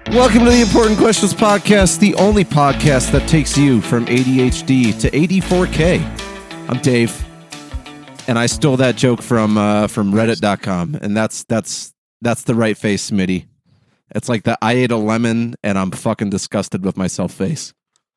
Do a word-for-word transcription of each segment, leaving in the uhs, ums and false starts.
Welcome to the Important Questions Podcast, the only podcast that takes you from A D H D to eighty-four K. I'm Dave, and I stole that joke from uh, from Reddit dot com, and that's that's that's the right face, Smitty. It's like the I ate a lemon and I'm fucking disgusted with myself face.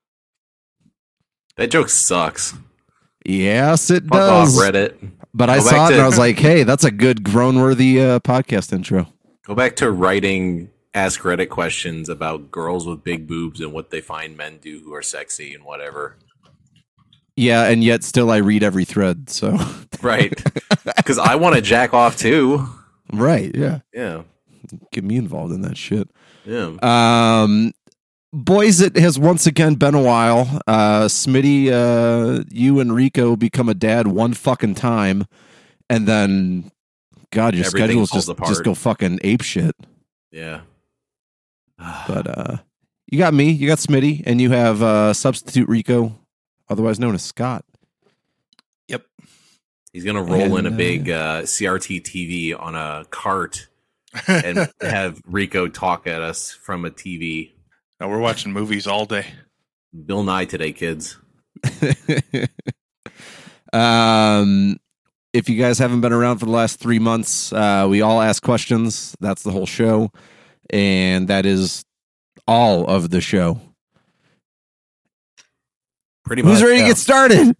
That joke sucks. Yes, it Fuck does. off, Reddit. But I Go saw back it to- and I was like, hey, that's a good grown-worthy uh, podcast intro. Go back to writing Ask Reddit questions about girls with big boobs and what they find men do who are sexy and whatever. Yeah, and yet still I read every thread, so. Right. Because I want to jack off too. Right, yeah. Yeah. Get me involved in that shit. Yeah. Um, boys, it has once again been a while. Uh, Smitty, uh, you and Rico become a dad one fucking time, and then, God, your Everything schedules falls just, apart. just go fucking ape shit. Yeah. But uh, you got me, you got Smitty, and you have uh, substitute Rico, otherwise known as Scott. Yep. He's going to roll And, in a uh, big uh, C R T T V on a cart and have Rico talk at us from a T V. No, we're watching movies all day. Bill Nye today, kids. um, if you guys haven't been around for the last three months, uh, we all ask questions. That's the whole show. And that is all of the show. Pretty much. Who's ready yeah. to get started?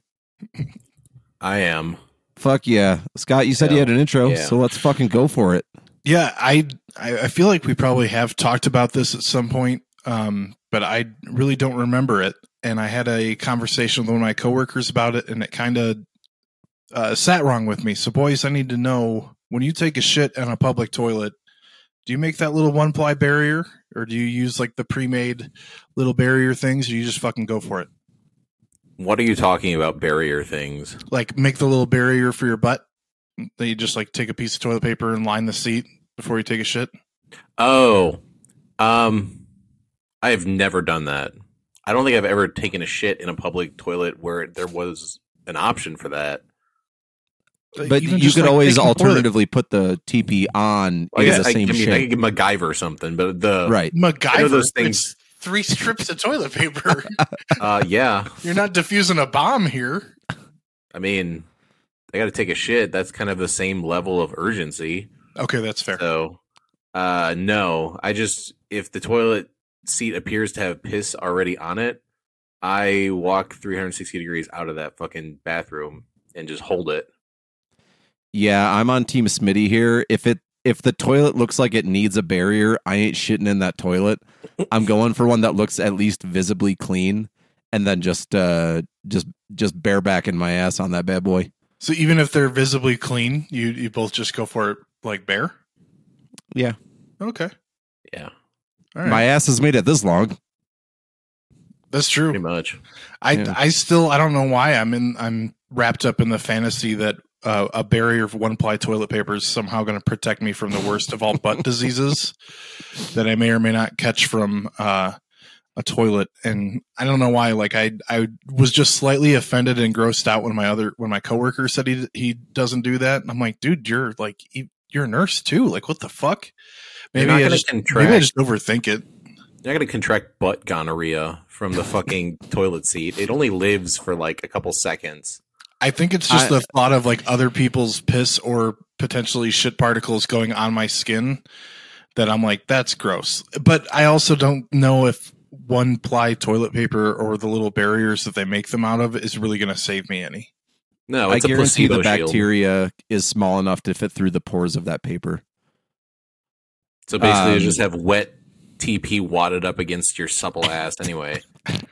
I am. Fuck yeah. Scott, you said you Yeah. had an intro, Yeah. so let's fucking go for it. Yeah, I I I feel like we probably have talked about this at some point, um, but I really don't remember it. And I had a conversation with one of my coworkers about it, and it kind of uh, sat wrong with me. So, boys, I need to know, when you take a shit in a public toilet, do you make that little one-ply barrier, or do you use like the pre-made little barrier things, or you just fucking go for it? What are you talking about, barrier things? Like make the little barrier for your butt. That you just like take a piece of toilet paper and line the seat before you take a shit. Oh, um, I have never done that. I don't think I've ever taken a shit in a public toilet where there was an option for that. But Even you just, could like, always taking a toilet- alternatively put the T P on I in guess the I, same I mean, I shape. could get MacGyver or something, but the Right. MacGyver. I know those things- It's three strips of toilet paper. uh, yeah. You're not diffusing a bomb here. I mean, I got to take a shit. That's kind of the same level of urgency. Okay, that's fair. So, uh, no, I just if the toilet seat appears to have piss already on it, I walk three hundred sixty degrees out of that fucking bathroom and just hold it. Yeah, I'm on Team Smitty here. If it if the toilet looks like it needs a barrier, I ain't shitting in that toilet. I'm going for one that looks at least visibly clean, and then just uh just just barebacking my ass on that bad boy. So even if they're visibly clean, you you both just go for it like bare? Yeah. Okay. Yeah, All right. My ass is made it this long. That's true. pretty much. I Yeah. I still I don't know why I'm in I'm wrapped up in the fantasy that uh, a barrier of one ply toilet paper is somehow going to protect me from the worst of all butt diseases that I may or may not catch from uh, a toilet. And I don't know why. Like I I was just slightly offended and grossed out when my other when my coworker said he he doesn't do that. And I'm like, dude, you're like you're a nurse too. Like what the fuck? You're Maybe not I gonna just contract- maybe I just overthink it. You're not gonna contract butt gonorrhea from the fucking toilet seat. It only lives for like a couple seconds. I think it's just I- the thought of like other people's piss or potentially shit particles going on my skin that I'm like, that's gross. But I also don't know if one ply toilet paper or the little barriers that they make them out of is really going to save me any. No, I it's a guarantee placebo the shield. bacteria is small enough to fit through the pores of that paper. So basically, Um, you just have wet T P wadded up against your supple ass anyway.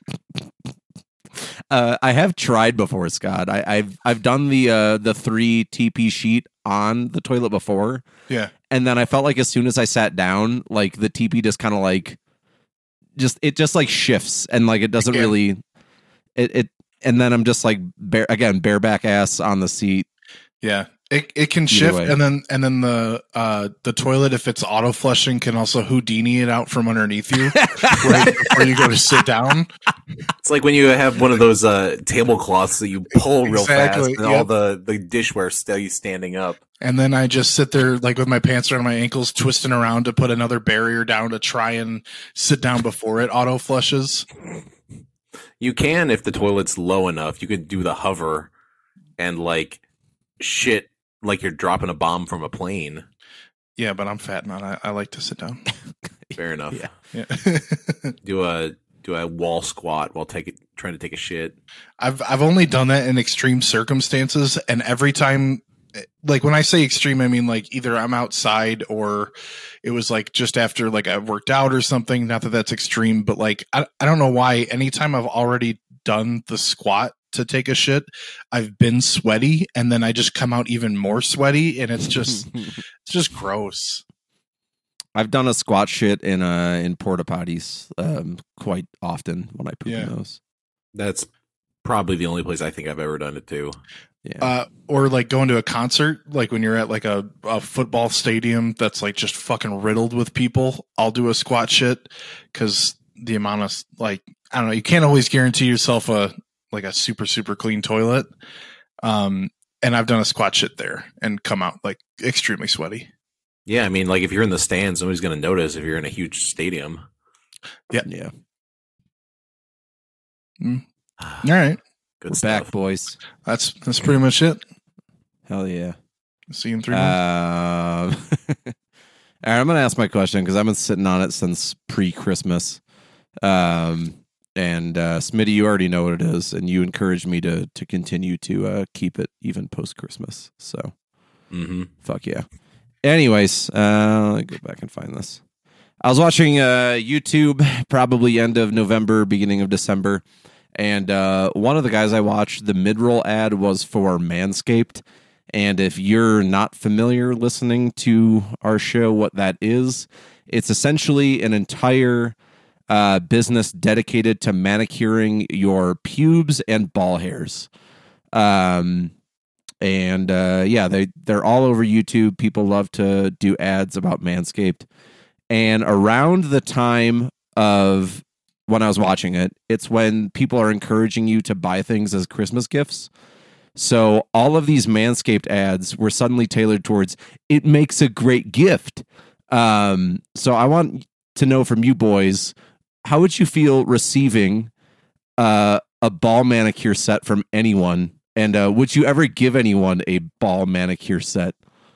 Uh, I have tried before, Scott. I, I've I've done the uh, the three T P sheet on the toilet before, Yeah. and then I felt like as soon as I sat down, like the T P just kind of like just it just like shifts and like it doesn't Yeah. really it it and then I'm just like bare again bareback ass on the seat. Yeah. It it can Either shift, way. and then and then the uh, the toilet, if it's auto flushing, can also Houdini it out from underneath you right before you go to sit down. It's like when you have one of those uh, tablecloths that you pull real Exactly, fast, and yep. all the the dishware stays standing up. And then I just sit there like with my pants around my ankles, twisting around to put another barrier down to try and sit down before it auto flushes. You can, if the toilet's low enough, you could do the hover and like shit like you're dropping a bomb from a plane. Yeah, but I'm fat and I, I like to sit down. Fair enough. Yeah. Yeah. Do a do a wall squat while take it, trying to take a shit. I've I've only done that in extreme circumstances, and every time, like when I say extreme, I mean like either I'm outside or it was like just after like I worked out or something. Not that that's extreme, but like I I don't know why. Anytime I've already done the squat to take a shit, I've been sweaty, and then I just come out even more sweaty, and it's just it's just gross. I've done a squat shit in uh in porta potties um quite often when I poop Yeah. in those. That's probably the only place I think I've ever done it too. Yeah. Uh, or like going to a concert, like when you're at like a, a football stadium that's like just fucking riddled with people. I'll do a squat shit because the amount of like I don't know, you can't always guarantee yourself a like a super super clean toilet. Um, and I've done a squat shit there and come out like extremely sweaty. Yeah, I mean, like if you're in the stands, nobody's going to notice if you're in a huge stadium. Yeah. Yeah. Mm. All right, Good We're stuff. back, boys. that's that's pretty much it. Hell yeah. See you in three months. Um, all right, I'm going to ask my question because I've been sitting on it since pre-Christmas. Um, and uh, Smitty, you already know what it is, and you encouraged me to to continue to uh, keep it even post-Christmas. So, Mm-hmm. fuck yeah. Anyways, uh, let me go back and find this. I was watching uh, YouTube probably end of November, beginning of December, and uh, one of the guys I watched, the mid-roll ad was for Manscaped. And if you're not familiar listening to our show, what that is, it's essentially an entire uh, business dedicated to manicuring your pubes and ball hairs. Um, and uh, yeah, they, they're all over YouTube. People love to do ads about Manscaped. And around the time of when I was watching it, it's when people are encouraging you to buy things as Christmas gifts. So all of these Manscaped ads were suddenly tailored towards it makes a great gift. Um, so I want to know from you boys, how would you feel receiving uh, a ball manicure set from anyone? And uh, would you ever give anyone a ball manicure set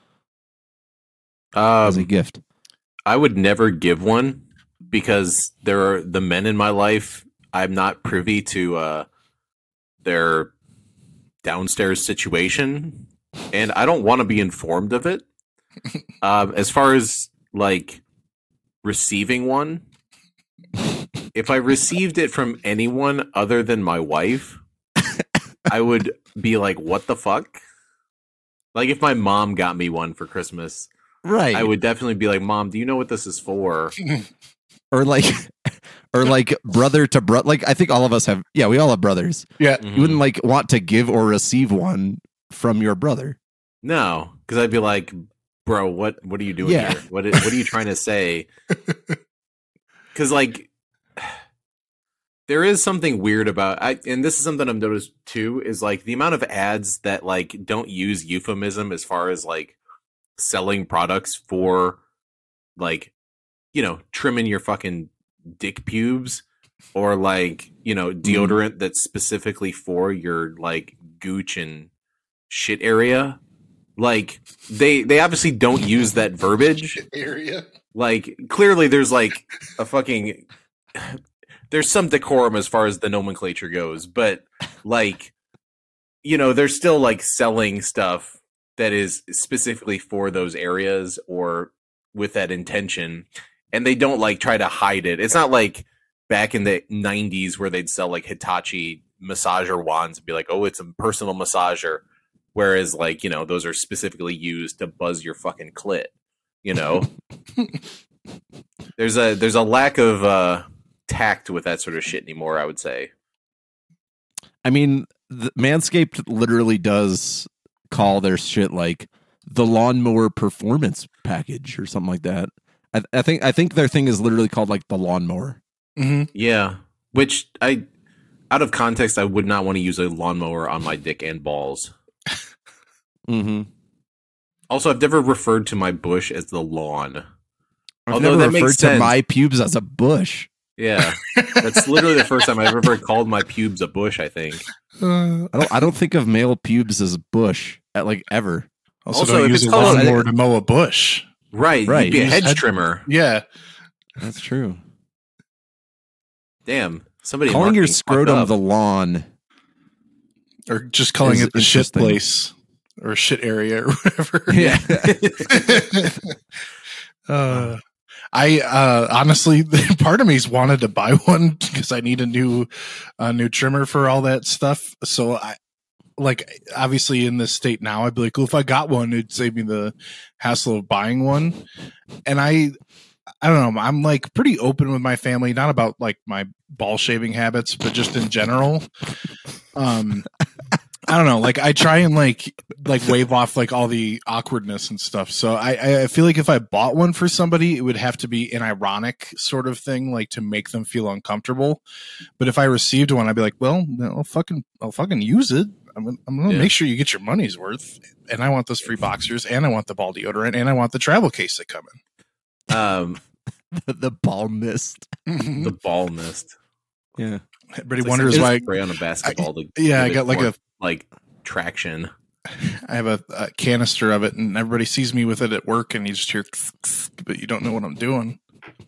as a Um, gift? I would never give one because there are the men in my life. I'm not privy to uh, their downstairs situation, and I don't want to be informed of it. Um, as far as like receiving one, if I received it from anyone other than my wife, I would be like, "What the fuck?" Like if my mom got me one for Christmas, Right. I would definitely be like, "Mom, do you know what this is for?" Or like, or like brother to brother. Like I think all of us have. Yeah, we all have brothers. Yeah, You wouldn't like want to give or receive one from your brother. No, because I'd be like, "Bro, what what are you doing Yeah. here? What what are you trying to say?" Because like, there is something weird about I, and this is something I've noticed too. Is like the amount of ads that like don't use euphemism as far as like selling products for like, you know, trimming your fucking dick pubes or like, you know, deodorant that's specifically for your like gooch and shit area. Like they they obviously don't use that verbiage. area. Like clearly there's like a fucking there's some decorum as far as the nomenclature goes, but like, you know, they're still like selling stuff that is specifically for those areas or with that intention, and they don't like try to hide it. It's not like back in the nineties where they'd sell like Hitachi massager wands and be like, oh, it's a personal massager, whereas like, you know, those are specifically used to buzz your fucking clit, you know. there's a there's a lack of uh tact with that sort of shit anymore, I would say. I mean, the, Manscaped literally does call their shit like the lawnmower performance package or something like that. I, I think I think their thing is literally called like the lawnmower. Mm-hmm. Yeah, which I, out of context, I would not want to use a lawnmower on my dick and balls. Mm-hmm. Also, I've never referred to my bush as the lawn. I've Although never that referred makes to sense. my pubes as a bush. Yeah, that's literally the first time I've ever called my pubes a bush. I think. Uh, I don't. I don't think of male pubes as bush at like ever. also, Also, don't if use it's a called- lawnmower to mow a bush. Right, Right. You'd be a Use hedge head- trimmer. Yeah. That's true. Damn, somebody Calling your marketing fucked scrotum up. the lawn. Or just calling Is it the shit interesting. place or shit area or whatever. Yeah. uh, I uh, honestly, part of me's wanted to buy one because I need a new, a new trimmer for all that stuff. So I, like, obviously in this state now, I'd be like, well, if I got one, it'd save me the hassle of buying one. And I, I don't know. I'm like pretty open with my family, not about like my ball shaving habits, but just in general. Um, I don't know. Like I try and like like wave off like all the awkwardness and stuff. So I I feel like if I bought one for somebody, it would have to be an ironic sort of thing, like to make them feel uncomfortable. But if I received one, I'd be like, well, I'll fucking I'll fucking use it. I'm gonna, I'm gonna Yeah. make sure you get your money's worth. And I want those free boxers, and I want the ball deodorant, and I want the travel case that come um, The ball mist. in. the ball mist. Yeah. Everybody It's like wonders some why spray on a basketball. to yeah, I give it got like more, a like traction. I have a, a canister of it, and everybody sees me with it at work, and you just hear, but you don't know what I'm doing.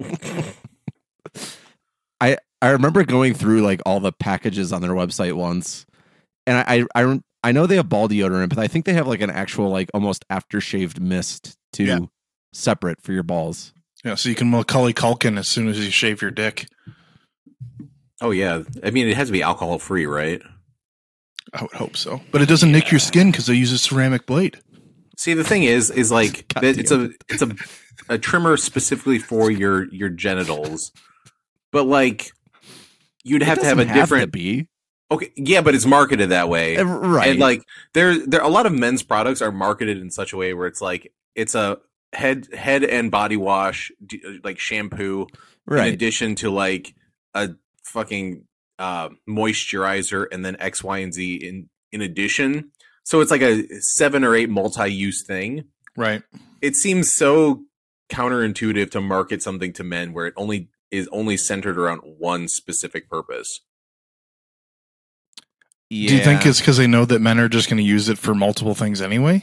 I I remember going through like all the packages on their website once, and I I I, I know they have ball deodorant, but I think they have like an actual like almost aftershaved mist to Yeah. separate for your balls. Yeah, so you can Macaulay Culkin as soon as you shave your dick. Oh yeah, I mean it has to be alcohol free, right? I would hope so, but it doesn't nick your skin because they use a ceramic blade. See, the thing is, is like God that it's damn a it's a a trimmer specifically for your your genitals, but like you'd have It to have a doesn't different. to be Okay, yeah, but it's marketed that way, Uh, right. and like there there a lot of men's products are marketed in such a way where it's like it's a head head and body wash, d- like shampoo, in right. addition to like a fucking uh, moisturizer and then X, Y, and Z in in addition. So it's like a seven or eight multi-use thing. Right. It seems so counterintuitive to market something to men where it only is only centered around one specific purpose. Yeah. Do you think it's because they know that men are just going to use it for multiple things anyway?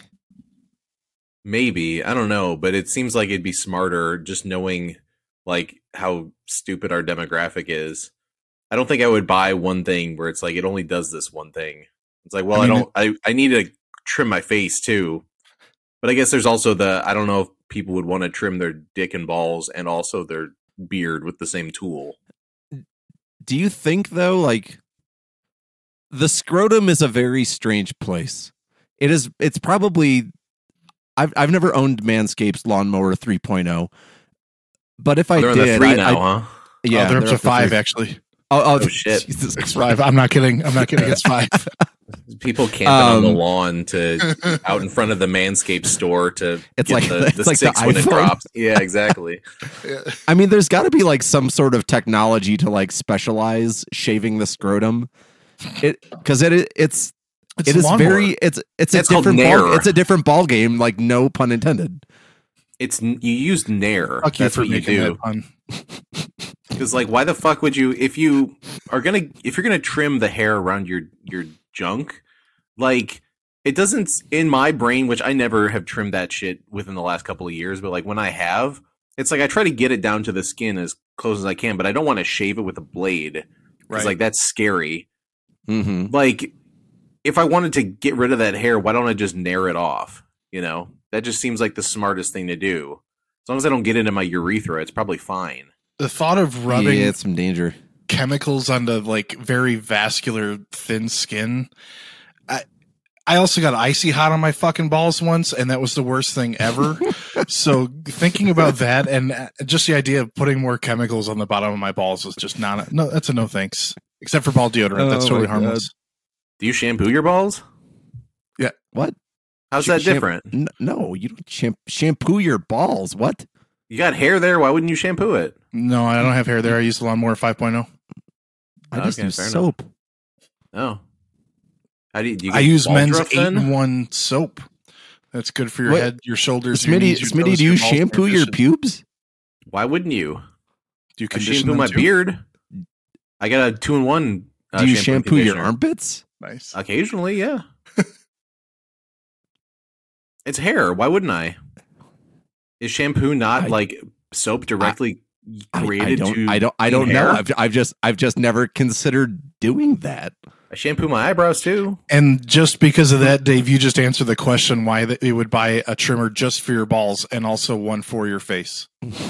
Maybe, I don't know, but it seems like it'd be smarter just knowing like how stupid our demographic is. I don't think I would buy one thing where it's like it only does this one thing. It's like, well, I I, mean, don't I, I need to trim my face too. But I guess there's also the I don't know if people would want to trim their dick and balls and also their beard with the same tool. Do you think though, like the scrotum is a very strange place? It is. It's probably. I've I've never owned Manscaped's Lawnmower three point oh, but if I They're on did, the three I, now, I, huh? yeah, oh, they're up to up five three. actually. Oh, oh, Oh, shit. Jesus It's Christ. five. I'm not kidding. I'm not kidding. It's five. People camping on the Um, lawn to out in front of the Manscaped store to It's get like- the, it's the like the six when it iPhone. drops. Yeah, exactly. I mean, there's got to be like some sort of technology to like specialize shaving the scrotum. It because it it's It's it a is lawnmower. very it's it's a It's called different ball, Nair. it's a different ball game. Like no pun intended. It's you used Nair. Fuck you That's for what you making do. that pun. Because like, why the fuck would you? If you are gonna, if you're gonna trim the hair around your your junk, like it doesn't in my brain, which I never have trimmed that shit within the last couple of years. But like when I have, it's like I try to get it down to the skin as close as I can, but I don't want to shave it with a blade. It's Right. like that's scary. Mm-hmm. Like if I wanted to get rid of that hair, why don't I just Nair it off? You know, that just seems like the smartest thing to do. As long as I don't get into my urethra, it's probably fine. The thought of rubbing Yeah, it's some danger. chemicals onto like very vascular thin skin. I I also got icy hot on my fucking balls once, and that was the worst thing ever. So thinking about that and uh, just the idea of putting more chemicals on the bottom of my balls was just not a, no. That's a no thanks. Except for ball deodorant, that's Oh totally my harmless. Do you shampoo your balls? What? How's that Sham- different? N- no, you don't sham- shampoo your balls. What? You got hair there. Why wouldn't you shampoo it? No, I don't have hair there. I use the Lawnmower five oh. I just Okay, use fair soap. Oh. How do you, do you I get use ball men's druff eight then? in one soap. That's good for your What? head, your shoulders, your Smitty, knees, your Smitty, toes, do your you balls, shampoo your condition. pubes? Why wouldn't you? Do you I condition shampoo them my too? beard. I got a two in one. Uh, do you shampoo and shampoo your conditioner. armpits? Nice. Occasionally, yeah. It's hair. Why wouldn't I? Is shampoo not I- like soap directly I, I created don't. to? I don't. I clean don't know. hair? I've, I've just. I've just never considered doing that. I shampoo my eyebrows too. And just because of that, Dave, you just answered the question why that you would buy a trimmer just for your balls and also one for your face.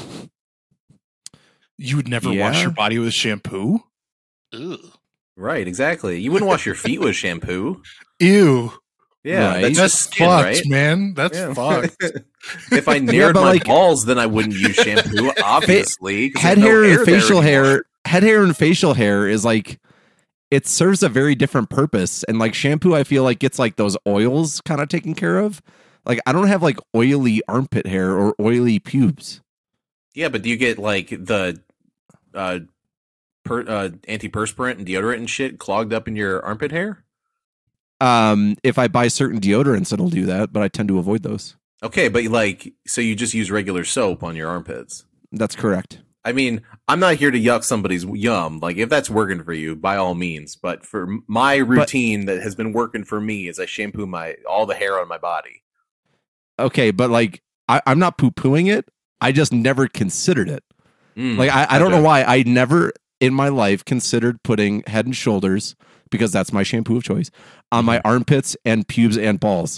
You would never wash Yeah. your body with shampoo? Ugh. Right, exactly. You wouldn't wash your feet with shampoo. Ew. Yeah, Right. that's That's just skin, fucked, right? man. That's Yeah. fucked. If I nared but my like- balls, then I wouldn't use shampoo, obviously. 'cause Head there's no hair and there facial anymore. hair. Head hair and facial hair is like. It serves a very different purpose, and like shampoo, I feel like gets like those oils kind of taken care of. Like I don't have like oily armpit hair or oily pubes. Yeah, but do you get like the uh, per, uh, antiperspirant and deodorant and shit clogged up in your armpit hair? Um, if I buy certain deodorants, it'll do that, but I tend to avoid those. Okay, but like, so you just use regular soap on your armpits? That's correct. I mean, I'm not here to yuck somebody's yum. Like, if that's working for you, by all means. But for my routine that has been working for me is I shampoo my all the hair on my body. Okay, but like I, I'm not poo pooing it. I just never considered it. Mm, Like I, I don't okay. know why I never in my life considered putting Head and Shoulders, because that's my shampoo of choice, on my armpits and pubes and balls.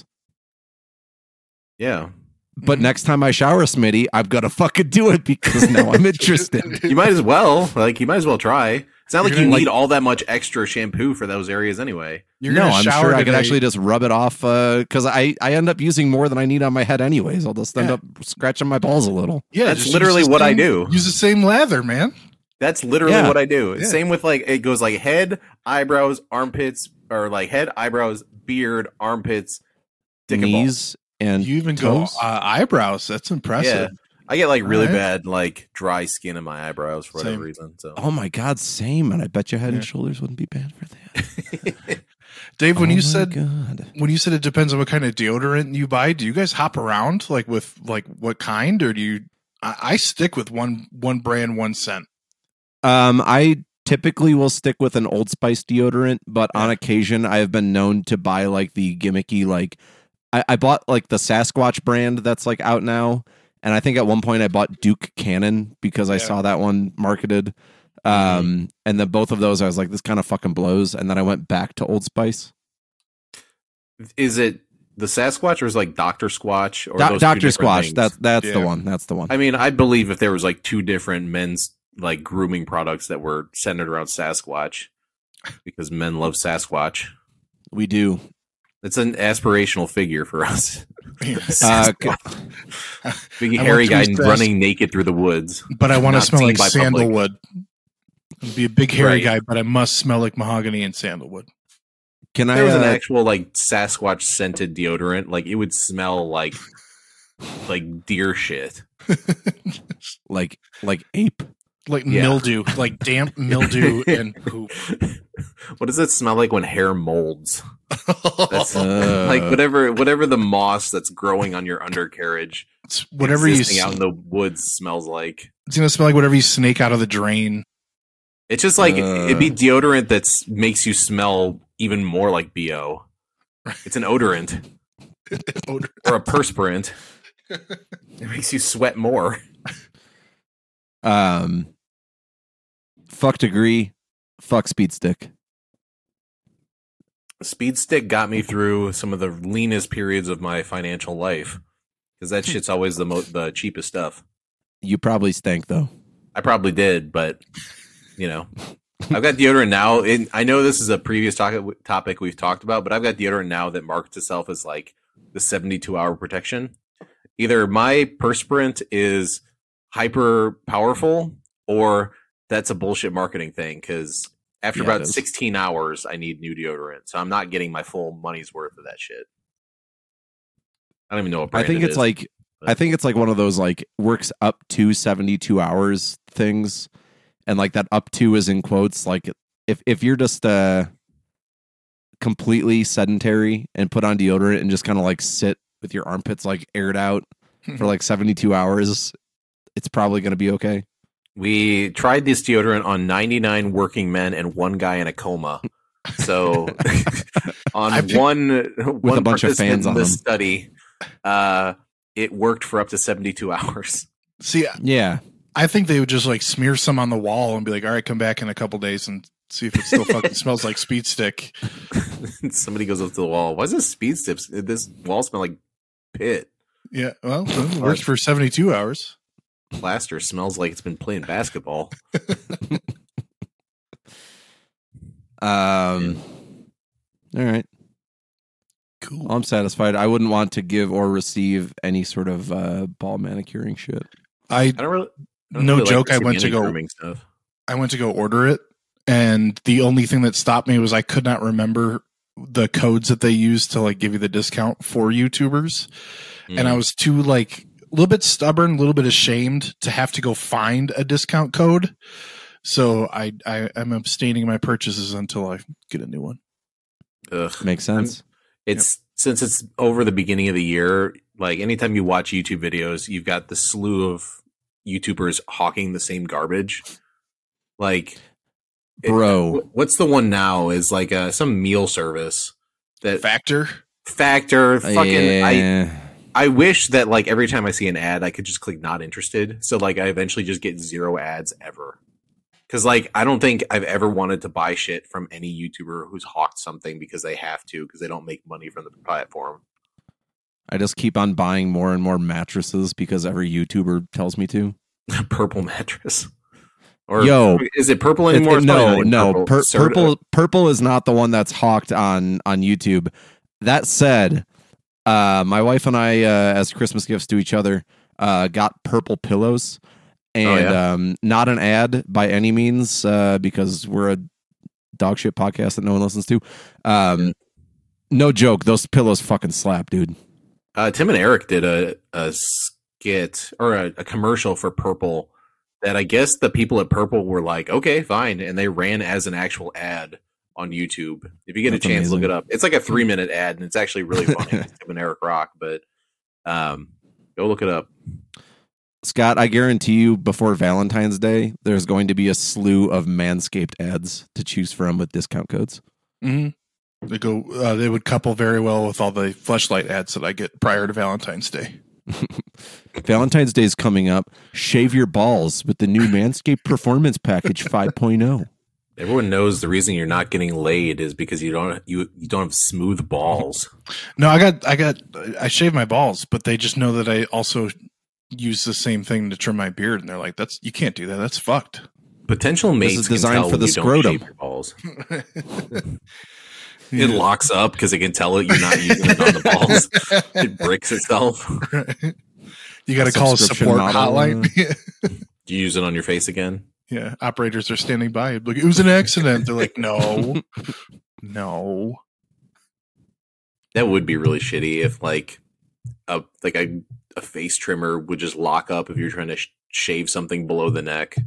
Yeah. But Mhm. next time I shower, Smitty, I'm gonna fucking do it because now I'm interested. You might as well. Like, you might as well try. It's not You're like you gonna, need like- all that much extra shampoo for those areas anyway. You're No, gonna I'm shower sure I could today. actually just rub it off because I, I end up using more than I need on my head anyways. I'll just end Yeah. up scratching my balls a little. Yeah, That's just literally use the what I same- do. Use the same lather, man. That's literally Yeah. what I do. Yeah. Same with like, it goes like head, eyebrows, armpits, or like head, eyebrows, beard, armpits, dick and balls. Knees and You even toes. go uh, eyebrows. That's impressive. I get like really Alright. bad like dry skin in my eyebrows for whatever Same. reason. So Oh my God, same. And I bet your Head Yeah. and Shoulders wouldn't be bad for that. Dave, when Oh you my said God. when you said it depends on what kind of deodorant you buy, do you guys hop around like with like what kind, or do you? I, I stick with one one brand, one scent. Um, I typically will stick with an Old Spice deodorant, but on Yeah. occasion I have been known to buy like the gimmicky, like I, I bought like the Sasquatch brand that's like out now. And I think at one point I bought Duke Cannon because I Yeah. saw that one marketed. Um, and then both of those I was like, this kind of fucking blows. And then I went back to Old Spice. is it the Sasquatch or is it like Doctor Squatch or Do- those two Doctor different Squatch. things? That's that's the Yeah. one. That's the one. I mean, I believe if there was like two different men's like grooming products that were centered around Sasquatch, because men love Sasquatch. We do. It's an aspirational figure for us. Uh, Big I hairy want guy to Sas- running naked through the woods. But I want to Not smell seen like by public. sandalwood. I'd be a big hairy Right. guy, but I must smell like mahogany and sandalwood. Can I? There was an uh, actual like Sasquatch scented deodorant. Like it would smell like like deer shit. like like ape? Like Yeah. mildew, like damp mildew and poop. What does it smell like when hair molds? That's Uh, like whatever whatever the moss that's growing on your undercarriage, It's whatever you. existing s- out in the woods smells like. It's gonna smell like whatever you snake out of the drain. It's just like Uh. it'd be deodorant that makes you smell even more like B O. It's an odorant Odor. or a perspirant. It makes you sweat more. Um, fuck degree, fuck speed stick. Speed Stick got me through some of the leanest periods of my financial life because that shit's always the mo- the cheapest stuff. You probably stank though. I probably did, but you know, I've got deodorant now. And I know this is a previous topic topic we've talked about, but I've got deodorant now that markets itself as like the seventy-two hour protection. Either my perspirant is hyper powerful, or that's a bullshit marketing thing. Because after Yeah, it about is. sixteen hours, I need new deodorant, so I'm not getting my full money's worth of that shit. I don't even know what I brand think it it's is, like but- I think it's like one of those like works up to seventy-two hours things, and like that up to is in quotes. Like if if you're just uh completely sedentary and put on deodorant and just kind of like sit with your armpits like aired out for like seventy-two hours, it's probably going to be okay. We tried this deodorant on ninety-nine working men and one guy in a coma. So on I picked- one one a bunch of participant fans in on this them. study, uh, it worked for up to seventy-two hours. See, Yeah. I think they would just like smear some on the wall and be like, all right, come back in a couple days and see if it still fucking smells like Speed Stick. Somebody goes up to the wall. Why does this speed stips? This wall smell like pit? Yeah, well, it works for seventy-two hours. Plaster smells like it's been playing basketball. Um. All right. Cool. I'm satisfied. I wouldn't want to give or receive any sort of uh, ball manicuring shit. I I don't really. I don't No really like joke, I went receiving to any go- grooming stuff. I went to go order it, and the only thing that stopped me was I could not remember the codes that they use to like give you the discount for YouTubers, and Mm. I was too like a little bit stubborn, a little bit ashamed to have to go find a discount code. So I I am abstaining my purchases until I get a new one. Ugh. Makes sense. It's since it's over the beginning of the year. Like anytime you watch YouTube videos, you've got the slew of YouTubers hawking the same garbage. Like, it- Bro. what's the one now? Is like uh, some meal service that Factor. Factor. Fucking. I Yeah. I wish that like every time I see an ad, I could just click not interested. So like I eventually just get zero ads ever. Because like I don't think I've ever wanted to buy shit from any YouTuber who's hawked something because they have to because they don't make money from the platform. I just keep on buying more and more mattresses because every YouTuber tells me to. Purple mattress. Or Yo. is it purple It- anymore? it- It's probably not no, even no. purple. Pur- Certa- purple, purple is not the one that's hawked on on YouTube. That said, uh, my wife and I, uh, as Christmas gifts to each other, uh, got purple pillows, and Oh, yeah? um, not an ad by any means, uh, because we're a dog shit podcast that no one listens to. Um, no joke, those pillows fucking slap, dude. Uh, Tim and Eric did a, a skit or a, a commercial for Purple that I guess the people at Purple were like, okay, fine. And they ran as an actual ad on YouTube. If you get That's a chance, amazing. look it up. It's like a three minute ad and it's actually really funny. Tim and Eric rock, but um, go look it up. Scott, I guarantee you, before Valentine's Day, there's going to be a slew of Manscaped ads to choose from with discount codes. Mm-hmm. They go. Uh, they would couple very well with all the fleshlight ads that I get prior to Valentine's Day. Valentine's Day is coming up. Shave your balls with the new Manscaped Performance Package five point oh. Everyone knows the reason you're not getting laid is because you don't you, you don't have smooth balls. No, I got. I got. I shave my balls, but they just know that I also use the same thing to trim my beard, and they're like, "That's you can't do that. That's fucked." Potential mates is can designed tell for when the you don't scrotum. shave your balls. It locks up because it can tell it you're not using it on the balls. It breaks itself. You got to call a Subscription support model. hotline. Do you use it on your face again? Yeah, operators are standing by. Like, it was an accident. They're like, no, no. That would be really shitty if like a like a, a face trimmer would just lock up if you're trying to sh- shave something below the neck.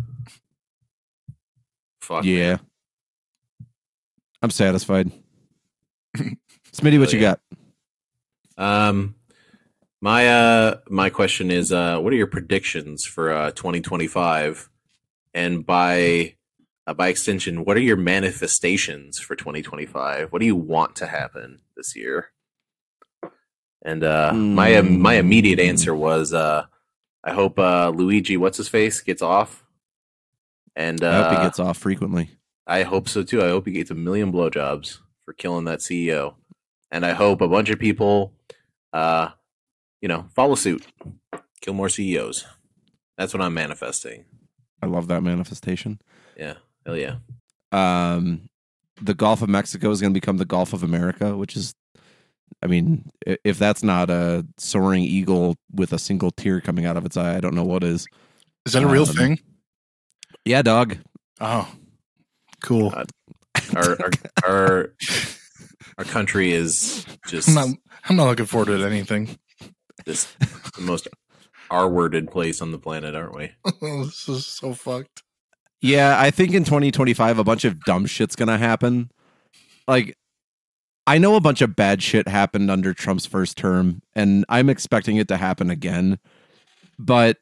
Fuck Yeah. man. I'm satisfied. Smitty, what Oh, you yeah. got? Um, my uh, my question is, uh, what are your predictions for uh twenty twenty-five, and by uh, by extension, what are your manifestations for twenty twenty-five? What do you want to happen this year? And uh, my Hmm. my immediate answer was, uh, I hope uh, Luigi, what's his face, gets off, and uh, I hope he gets off frequently. I hope so too. I hope he gets a million blowjobs for killing that C E O, and I hope a bunch of people, uh, you know, follow suit, kill more C E Os. That's what I'm manifesting. I love that manifestation. Yeah, hell yeah. Um, the Gulf of Mexico is going to become the Gulf of America, which is, I mean, i- if that's not a soaring eagle with a single tear coming out of its eye, I don't know what is. Is that a real Um, thing? Yeah, dog. Oh, cool. Uh, Our our our, our country is just I'm not, I'm not looking forward to anything. This the most R-worded place on the planet, aren't we? This is so fucked. Yeah, I think in twenty twenty-five, a bunch of dumb shit's going to happen. Like, I know a bunch of bad shit happened under Trump's first term, and I'm expecting it to happen again. But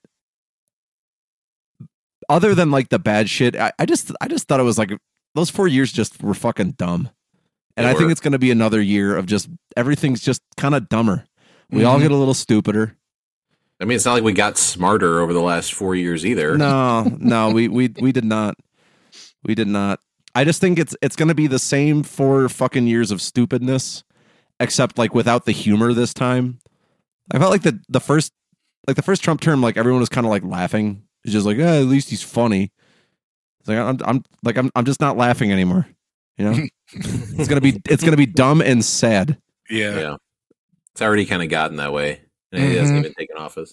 other than like the bad shit, I, I just I just thought it was like those four years just were fucking dumb. And They I think were. it's going to be another year of just everything's just kind of dumber. We Mhm. all get a little stupider. I mean, it's not like we got smarter over the last four years either. No, no, we we we did not. We did not. I just think it's it's going to be the same four fucking years of stupidness, except like without the humor this time. I felt like the the first like the first Trump term, like everyone was kind of like laughing. It's just like, eh, at least he's funny. It's like I'm I'm like I'm I'm just not laughing anymore. You know, it's gonna be it's gonna be dumb and sad. Yeah. Yeah. It's already kind of gotten that way. And he hasn't Mhm. even taken office.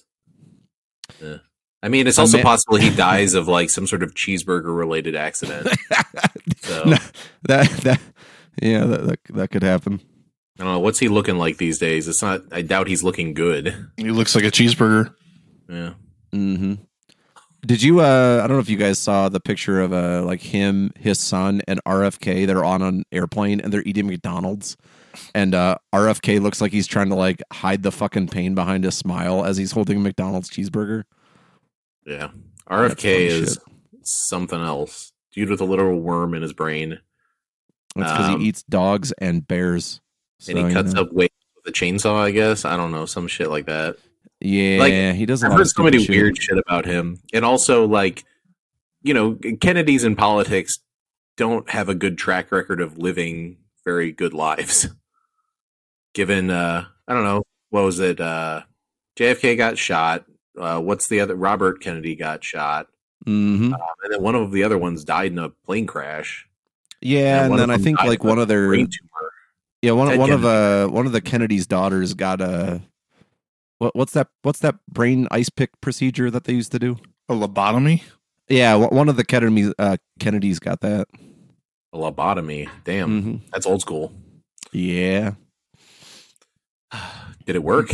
Yeah. I mean, it's A also man- possible he dies of like some sort of cheeseburger related accident. So No, that that yeah, that, that that could happen. I don't know. What's he looking like these days? It's not, I doubt he's looking good. He looks like a cheeseburger. Yeah. Mm-hmm. Did you? Uh, I don't know if you guys saw the picture of uh, like him, his son, and R F K. They're on an airplane and they're eating McDonald's, and uh, R F K looks like he's trying to like hide the fucking pain behind his smile as he's holding a McDonald's cheeseburger. Yeah. R F K funny is shit. something else. Dude with a literal worm in his brain. That's because Um, he eats dogs and bears. And So, he you cuts know. up weight with a chainsaw, I guess. I don't know. Some shit like that. Yeah, like, he does. A I've lot heard of so many stupid shit. weird shit about him. And also, like, you know, Kennedys in politics don't have a good track record of living very good lives. Given, uh, I don't know, what was it? Uh, J F K got shot. Uh, what's the other? Robert Kennedy got shot. Mm-hmm. Um, and then one of the other ones died in a plane crash. Yeah, and one then of I them think died like of one a of their brain tumor. yeah one Ted one of Kennedy. uh one of the Kennedy's daughters got a what what's that what's that brain ice pick procedure that they used to do? A lobotomy? Yeah, one one of the Kennedy uh, Kennedys got that. A lobotomy. Damn, hmm that's old school. Yeah. Did it work?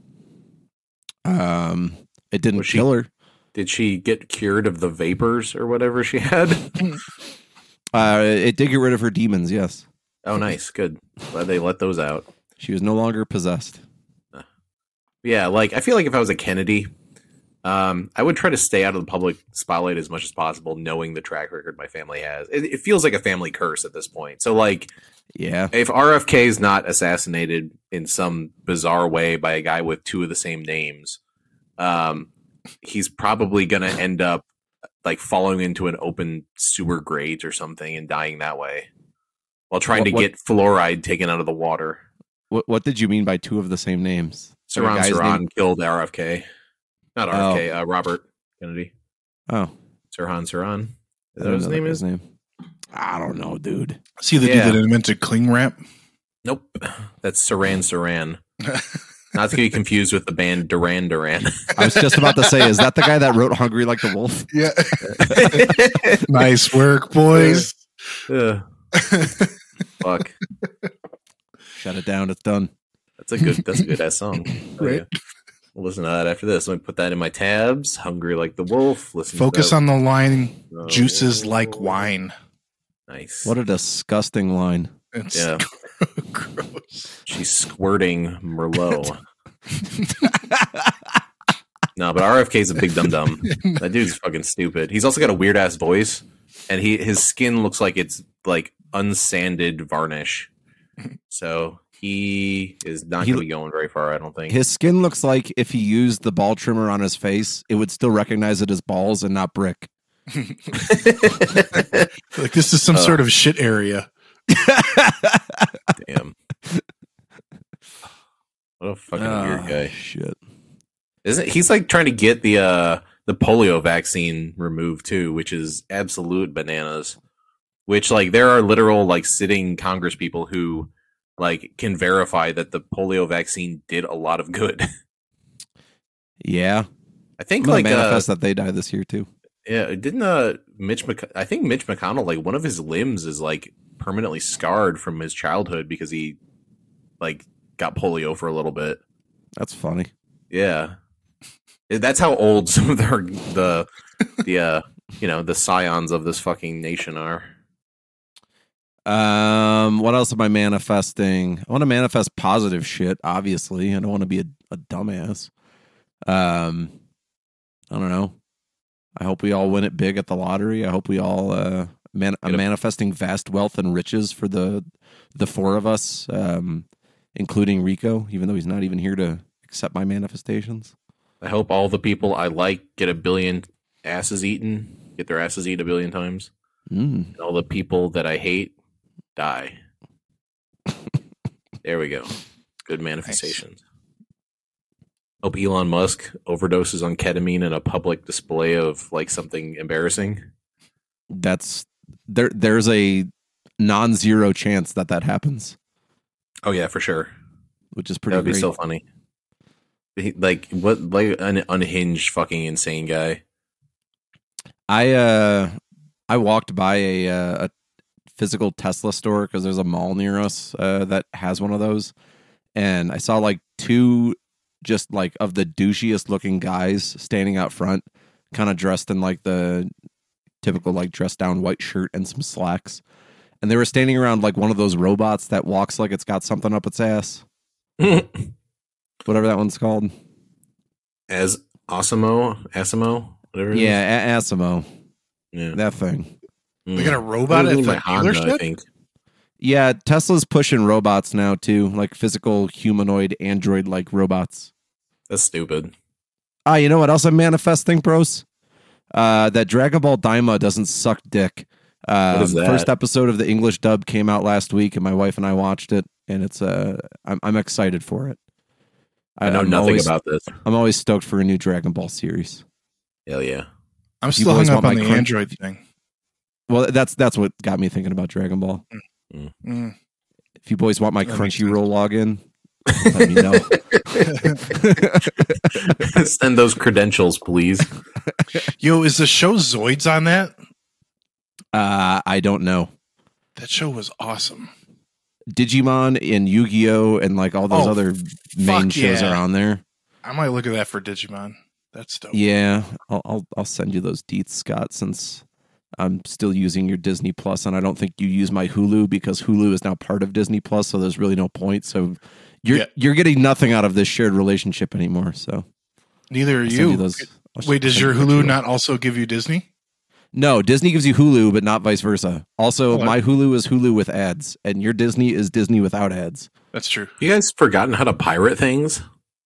Um, it didn't Was she- kill her. Did she get cured of the vapors or whatever she had? Uh, it did get rid of her demons. Yes, Oh, nice. Good. Glad they let those out. she was no longer possessed. Yeah, like, I feel like if I was a Kennedy, um, I would try to stay out of the public spotlight as much as possible, knowing the track record my family has. It, it feels like a family curse at this point. So, like, Yeah, if R F K is not assassinated in some bizarre way by a guy with two of the same names, um, he's probably going to end up like falling into an open sewer grate or something and dying that way while trying What- to what- get fluoride taken out of the water. what what did you mean by two of the same names? Like a Saran guy's Saran name- killed R F K. Not R F K, uh, Robert Kennedy. Oh, Sirhan Saran. Is I that don't what his know name that is? guy's name. I don't know, dude. See the Yeah. dude that invented cling wrap? Nope. That's Saran Saran. Not to be confused with the band Duran Duran. I was just about to say, is that the guy that wrote "Hungry Like the Wolf"? Yeah. Nice work, boys. Ugh, fuck. Shut it down. It's done. That's a good that's a good ass song. Oh, Right. yeah. We'll listen to that after this. Let me put that in my tabs. Hungry Like the Wolf. Listen Focus to on the line that. juices Oh, like wine. Nice. What a disgusting line. It's Yeah. gross. She's squirting Merlot. No, but R F K is a big dum dum. That dude's fucking stupid. He's also got a weird ass voice, and he his skin looks like it's like unsanded varnish. So he is not He- going to be going very far, I don't think. His skin looks like if he used the ball trimmer on his face, it would still recognize it as balls and not brick. Like this is some Oh. sort of shit area. Damn. What a fucking weird Ah, guy. Shit. Isn't he's like trying to get the uh the polio vaccine removed too, which is absolute bananas. Which like there are literal like sitting Congress people who like can verify that the polio vaccine did a lot of good. Yeah. I think I'm gonna like uh, manifest that they die this year too. yeah, didn't uh Mitch Mc- I think Mitch McConnell like one of his limbs is like permanently scarred from his childhood because he like got polio for a little bit. That's funny. Yeah, that's how old some of their the the uh, you know the scions of this fucking nation are. Um, what else am I manifesting? I want to manifest positive shit. Obviously, I don't want to be a, a dumbass. Um, I don't know. I hope we all win it big at the lottery. I hope we all uh, man. I'm manifesting vast wealth and riches for the the four of us, um, including Rico, even though he's not even here to accept my manifestations. I hope all the people I like get a billion asses eaten, get their asses eaten a billion times. Mm. And all the people that I hate die. There we go. Good manifestations. Nice. Hope Elon Musk overdoses on ketamine in a public display of like something embarrassing. That's there. There's a non-zero chance that that happens. Oh yeah, for sure. Which is pretty. That would be great. so funny. He, like what? Like an unhinged, fucking insane guy. I uh, I walked by a uh, a physical Tesla store because there's a mall near us uh, that has one of those, and I saw like two. Just like of the douchiest looking guys standing out front, kind of dressed in like the typical like dressed down white shirt and some slacks. And they were standing around like one of those robots that walks like it's got something up its ass. Whatever that one's called. As Asimo? Asimo? Whatever it yeah, is. A- Asimo. Yeah. That thing. Mm. They got a robot at the dealership? I think. Yeah, Tesla's pushing robots now too, like physical humanoid android like robots. That's stupid. Ah, you know what else I'm manifesting, bros? Uh, that Dragon Ball Daima doesn't suck dick. Uh, what is that? First episode of the English dub came out last week, and my wife and I watched it, and it's uh, I'm I'm excited for it. I know I'm nothing always, about this. I'm always stoked for a new Dragon Ball series. Hell yeah! I'm still hung up on the crunch- Android thing. Well, that's that's what got me thinking about Dragon Ball. Mm. Mm. If you boys want my Crunchyroll login, let me know. Send those credentials, please. Yo, is the show Zoids on that? Uh, I don't know. That show was awesome. Digimon and Yu-Gi-Oh! And like all those oh, other main shows yeah. are on there. I might look at that for Digimon. That's dope. Yeah, I'll I'll, I'll send you those deets, Scott, since I'm still using your Disney Plus, and I don't think you use my Hulu because Hulu is now part of Disney Plus, so there's really no point. So you're yeah. you're getting nothing out of this shared relationship anymore. So neither are I'll you. you those, Wait, does your Hulu not also give you Disney? No, Disney gives you Hulu, but not vice versa. Also, oh, my Hulu is Hulu with ads, and your Disney is Disney without ads. That's true. You guys forgotten how to pirate things?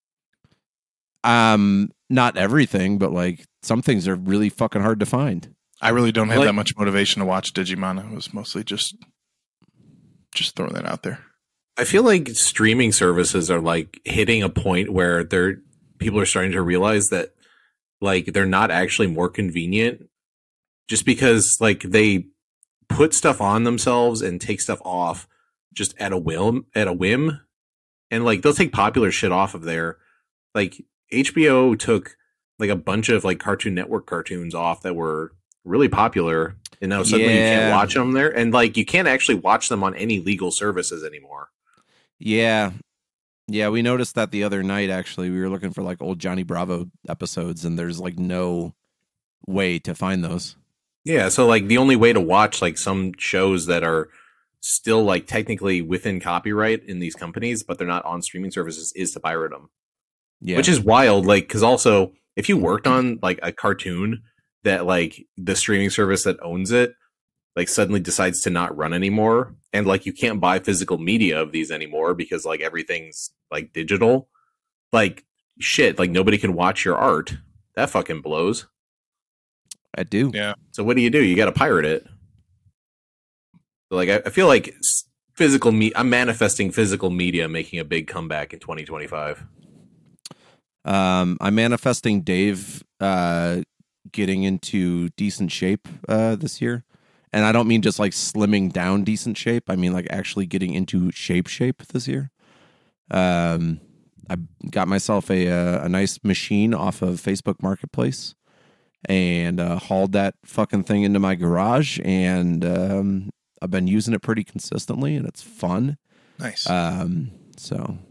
Um, not everything, but like some things are really fucking hard to find. I really don't have like, that much motivation to watch Digimon. It was mostly just just throwing that out there. I feel like streaming services are like hitting a point where they're people are starting to realize that like they're not actually more convenient just because like they put stuff on themselves and take stuff off just at a whim at a whim. And like they'll take popular shit off of there. Like H B O took like a bunch of like Cartoon Network cartoons off that were really popular, and now suddenly yeah. you can't watch them there, and like you can't actually watch them on any legal services anymore. Yeah, yeah, we noticed that the other night. Actually, we were looking for like old Johnny Bravo episodes, and there's like no way to find those. Yeah, so like the only way to watch like some shows that are still like technically within copyright in these companies, but they're not on streaming services, is to pirate them. Yeah, which is wild. Like, because also if you worked on like a cartoon that like the streaming service that owns it like suddenly decides to not run anymore, and like you can't buy physical media of these anymore because like everything's like digital, like shit, like nobody can watch your art. That fucking blows. I do. Yeah. So what do you do? You got to pirate it. So like I, I feel like physical me I'm manifesting physical media making a big comeback in twenty twenty-five. Um, I'm manifesting Dave uh, getting into decent shape uh, this year. And I don't mean just like slimming down decent shape. I mean like actually getting into shape shape this year. Um, I got myself a, a, a nice machine off of Facebook Marketplace and uh, hauled that fucking thing into my garage. And um, I've been using it pretty consistently, and it's fun. Nice. Um, so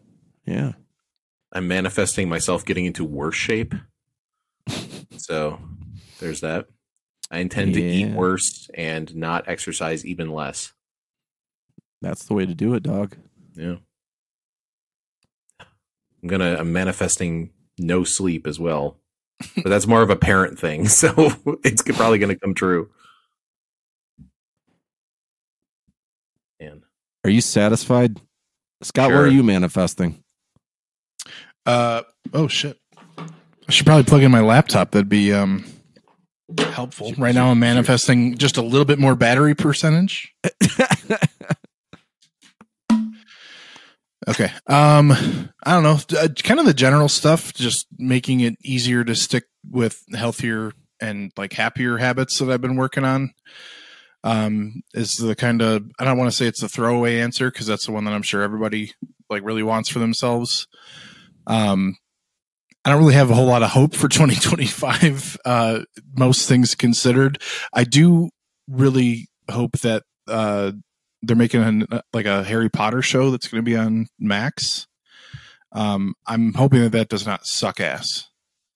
Yeah. I'm manifesting myself getting into worse shape. So there's that. I intend to eat Yeah. worse and not exercise even less. That's the way to do it, dog. Yeah. I'm gonna I'm manifesting no sleep as well. But that's more of a parent thing, so it's probably gonna come true. And Are you satisfied? Scott, Sure. what are you manifesting? Uh oh shit! I should probably plug in my laptop. That'd be um helpful. Right now, I'm manifesting just a little bit more battery percentage. Okay. Um, I don't know. Uh, kind of the general stuff, just making it easier to stick with healthier and like happier habits that I've been working on. Um, is the kind of, I don't want to say it's the throwaway answer because that's the one that I'm sure everybody like really wants for themselves. Um, I don't really have a whole lot of hope for twenty twenty-five. Uh, most things considered, I do really hope that, uh, they're making an, like a Harry Potter show that's going to be on Max. Um, I'm hoping that that does not suck ass.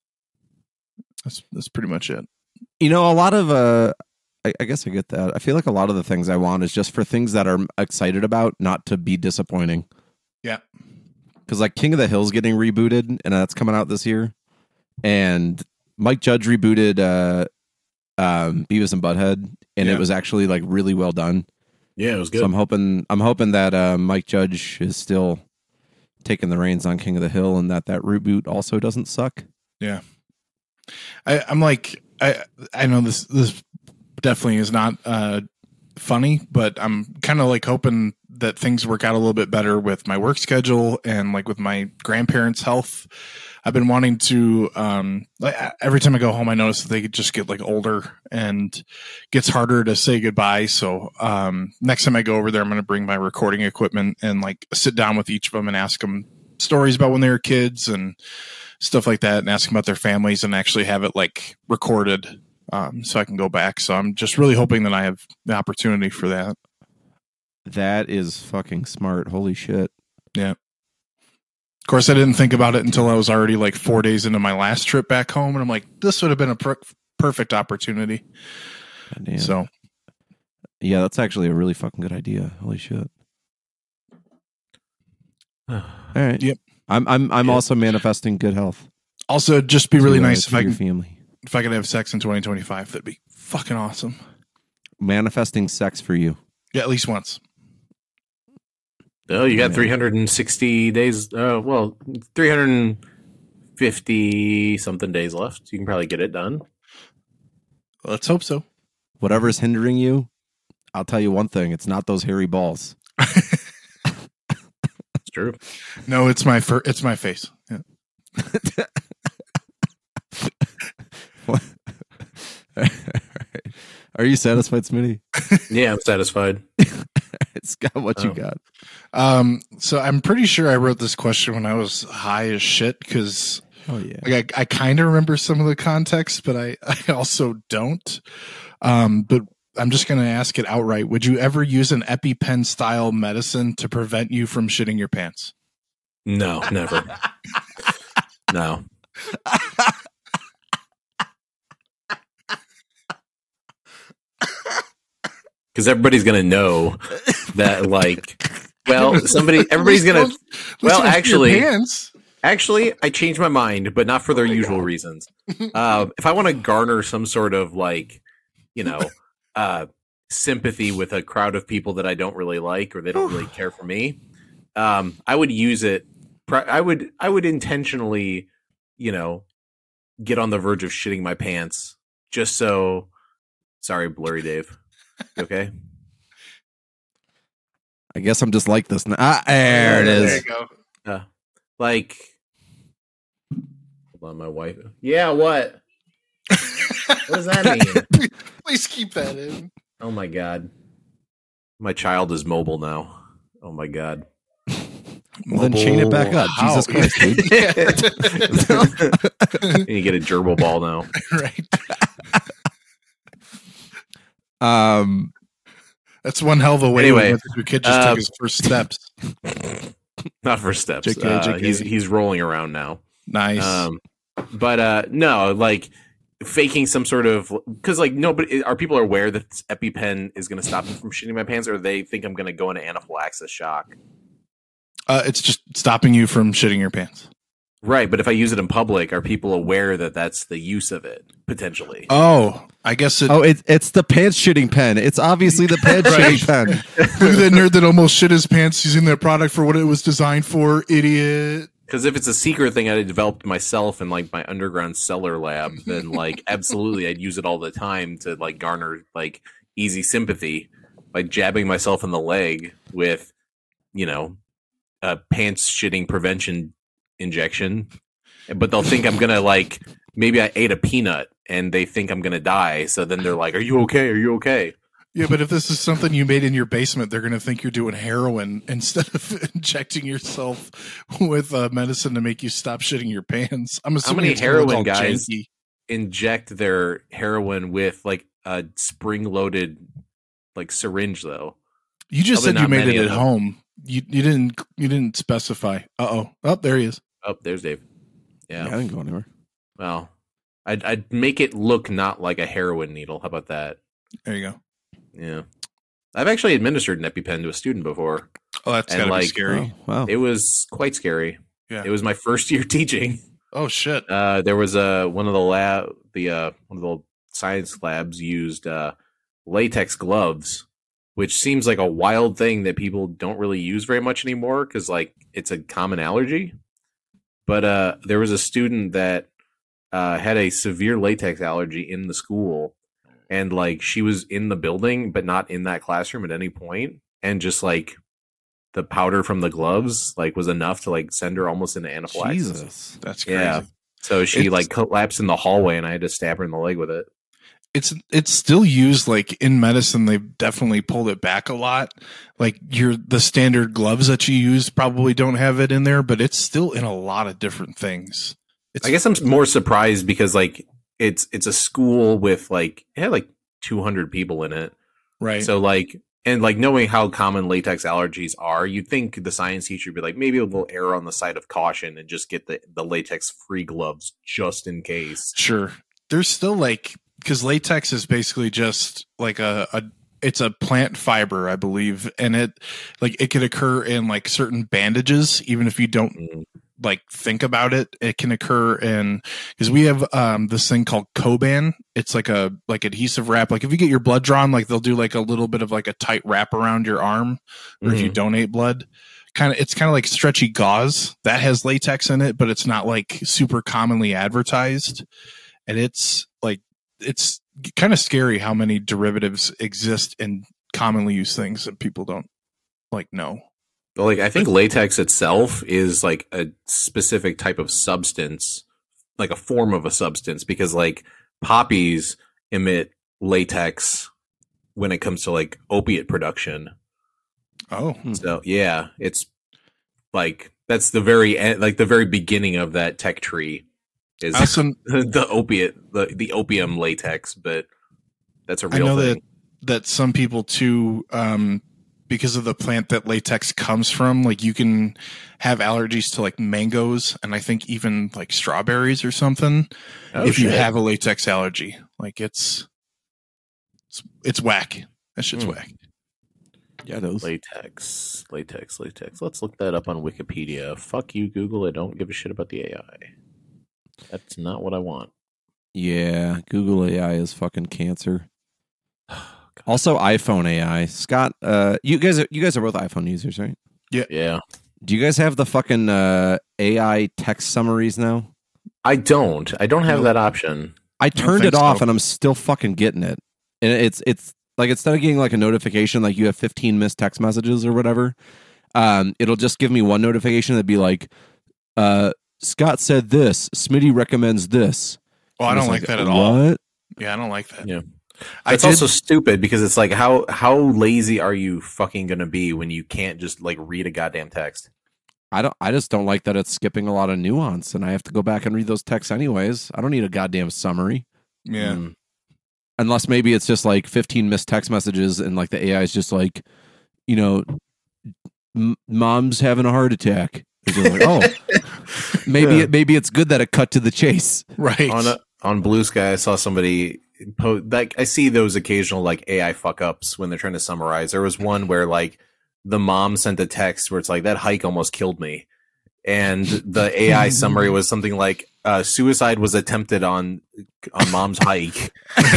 That's that's pretty much it. You know, a lot of, uh, I, I guess I get that. I feel like a lot of the things I want is just for things that I'm excited about, not to be disappointing. Yeah. Because like King of the Hill's getting rebooted, and that's coming out this year. And Mike Judge rebooted uh, um, Beavis and Butthead, and Yeah. it was actually like really well done. Yeah, it was good. So I'm hoping I'm hoping that uh, Mike Judge is still taking the reins on King of the Hill, and that that reboot also doesn't suck. Yeah. I, I'm like, I I know this this definitely is not uh, funny, but I'm kind of like hoping that things work out a little bit better with my work schedule and like with my grandparents' health. I've been wanting to, um, like every time I go home, I notice that they just get like older and gets harder to say goodbye. So, um, next time I go over there, I'm going to bring my recording equipment and like sit down with each of them and ask them stories about when they were kids and stuff like that, and ask them about their families and actually have it like recorded, um, so I can go back. So I'm just really hoping that I have the opportunity for that. That is fucking smart. Holy shit. Yeah. Of course, I didn't think about it until I was already like four days into my last trip back home. And I'm like, this would have been a per- perfect opportunity. Goddamn. So, yeah, that's actually a really fucking good idea. Holy shit. All right. Yep. I'm I'm I'm Yeah. also manifesting good health. also, just be really to, uh, nice if to I your can family. if I could have sex in twenty twenty-five. That'd be fucking awesome. Manifesting sex for you. Yeah, at least once. Oh, you got Yeah. three hundred sixty days. Uh, well, three hundred fifty something days left. You can probably get it done. Let's hope so. Whatever's hindering you, I'll tell you one thing. It's not those hairy balls. It's true. No, it's my fir- it's my face. Yeah. What? All right. Are you satisfied, Smitty? Yeah, I'm satisfied. Scott, what Oh. you got? Um. So I'm pretty sure I wrote this question when I was high as shit because Oh, yeah. like I, I kind of remember some of the context, but I, I also don't. Um. But I'm just gonna ask it outright. Would you ever use an EpiPen style medicine to prevent you from shitting your pants? No, never. No. Because everybody's gonna know that, like, well, somebody, everybody's gonna. At least Well, don't shit your actually, pants. actually, I changed my mind, but not for their usual reasons. Uh, if I want to garner some sort of like, you know, uh, sympathy with a crowd of people that I don't really like or they don't really care for me, um, I would use it. pri- I would, I would intentionally, you know, get on the verge of shitting my pants just so. Sorry, Blurry Dave. Okay. I guess I'm just like this now. Ah, there it There is. you go. Uh, like, hold on, my wife. Yeah, what? What does that mean? Please keep that in. Oh my god, my child is mobile now. Oh my god. Well, then chain it back up. How? Jesus Christ, dude. And you get a gerbil ball now. Right. Um, That's one hell of a way Anyway, when your kid just uh, took his first steps. Not for steps. J K, uh, J K. He's he's rolling around now. Nice. Um, but uh, no, like faking some sort of because like nobody are people are aware that this EpiPen is going to stop them from shitting my pants, or they think I'm going to go into anaphylaxis shock. Uh, it's just stopping you from shitting your pants. Right, but if I use it in public, are people aware that that's the use of it potentially? Oh, I guess it. Oh, it, it's the pants shitting pen. It's obviously the pants Right. shitting pen. Look at that nerd that almost shit his pants using that product for what it was designed for. Idiot. Because if it's a secret thing I developed myself in like my underground cellar lab, then like absolutely I'd use it all the time to like garner like easy sympathy by jabbing myself in the leg with, you know, a pants shitting prevention injection. But they'll think I'm gonna like maybe I ate a peanut and they think I'm gonna die. So then they're like, "Are you okay? Are you okay?" Yeah, but if this is something you made in your basement, they're going to think you're doing heroin instead of injecting yourself with uh, medicine to make you stop shitting your pants. I'm assuming many it's gonna look heroin all guys- janky. Inject their heroin with like a spring-loaded like syringe, though. You just Probably said you not made many it of at them. home. You you didn't you didn't specify. Uh oh. Oh, there he is. Oh, there's Dave. Yeah, Yeah. I didn't go anywhere. Well, I'd I'd make it look not like a heroin needle. How about that? There you go. Yeah. I've actually administered an EpiPen to a student before. Oh, that's And, gotta like, be scary. Oh, wow. It was quite scary. Yeah. It was my first year teaching. Oh shit. Uh, there was a one of the lab, the uh, one of the science labs used uh, latex gloves, which seems like a wild thing that people don't really use very much anymore because like it's a common allergy. But uh, there was a student that uh, had a severe latex allergy in the school, and like she was in the building but not in that classroom at any point, and just like the powder from the gloves like was enough to like send her almost into anaphylaxis. Jesus. That's crazy. Yeah. So she It's- like collapsed in the hallway, and I had to stab her in the leg with it. It's it's still used like in medicine. They've definitely pulled it back a lot. Like your the standard gloves that you use probably don't have it in there, but it's still in a lot of different things. It's I guess I'm more surprised because like it's it's a school with like it had like two hundred people in it. right. So like and like knowing how common latex allergies are, you'd think the science teacher would be like maybe we'll err on the side of caution and just get the the latex free gloves just in case. Sure. There's still like because latex is basically just like a, a it's a plant fiber, I believe, and it like it could occur in like certain bandages, even if you don't Mm. like think about it. It can occur in because we have um this thing called Coban. It's like a like adhesive wrap. Like if you get your blood drawn, like they'll do like a little bit of like a tight wrap around your arm, or if you Mhm. donate blood. Kind of, it's kind of like stretchy gauze that has latex in it, but it's not like super commonly advertised. And it's like it's kind of scary how many derivatives exist in commonly used things that people don't like know. But like I think latex itself is like a specific type of substance, like a form of a substance, because like poppies emit latex when it comes to like opiate production. Oh, So yeah, it's like that's the very end, like the very beginning of that tech tree is I also the opiate, the, the opium latex, but that's a I real know thing. that that some people too, um, because of the plant that latex comes from, like you can have allergies to like mangoes and I think even like strawberries or something Oh, if you shit. have a latex allergy. Like it's it's, it's whack. That shit's Hmm. whack. Yeah, those. Latex, latex, latex. Let's look that up on Wikipedia. Fuck you, Google. I don't give a shit about the A I. That's not what I want. Yeah, Google A I is fucking cancer. Also, iPhone A I. Scott, uh, you guys, are, you guys are both iPhone users, right? Yeah, Do you guys have the fucking uh, A I text summaries now? I don't. I don't have No. that option. I don't turned think it off, so. and I'm still fucking getting it. And it's it's like instead of getting like a notification, like you have fifteen missed text messages or whatever, um, it'll just give me one notification that'd be like, uh, Scott said this. Smitty recommends this. Well, I And don't it's like that at all. What? Yeah, I don't like that. Yeah. I It's did, also stupid because it's like how how lazy are you fucking gonna be when you can't just like read a goddamn text? I don't. I just don't like that it's skipping a lot of nuance, and I have to go back and read those texts anyways. I don't need a goddamn summary. yeah. Mm. Unless maybe it's just like fifteen missed text messages and like the A I is just like, you know, M- mom's having a heart attack. Like, oh, maybe Yeah. it, maybe it's good that it cut to the chase. Right. On a, on Blue Sky, I saw somebody po- like I see those occasional like A I fuck ups when they're trying to summarize. There was one where like the mom sent a text where it's like that hike almost killed me, and the A I summary was something like uh, suicide was attempted on on mom's hike.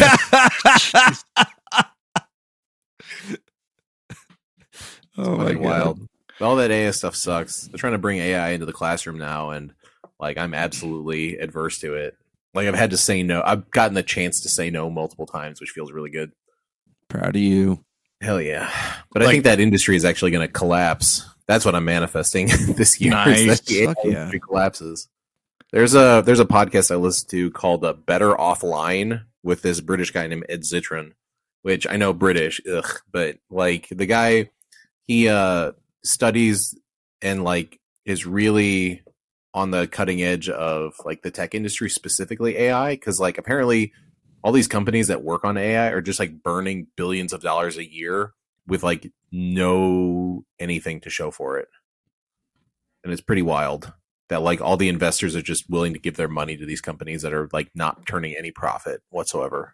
Oh my Fucking god! wild. All that A I stuff sucks. They're trying to bring A I into the classroom now, and like I'm absolutely adverse to it. Like I've had to say no. I've gotten the chance to say no multiple times, which feels really good. Proud of you. Hell yeah! But I Like- think that industry is actually going to collapse. That's what I'm manifesting this year. is Nice. that the A I Fuck yeah. industry collapses. There's a there's a podcast I listen to called uh, Better Offline with this British guy named Ed Zitron, which I know British, ugh, but like the guy, he uh studies and like is really on the cutting edge of like the tech industry, specifically A I, because like apparently all these companies that work on A I are just like burning billions of dollars a year with like no anything to show for it. And it's pretty wild that like all the investors are just willing to give their money to these companies that are like not turning any profit whatsoever.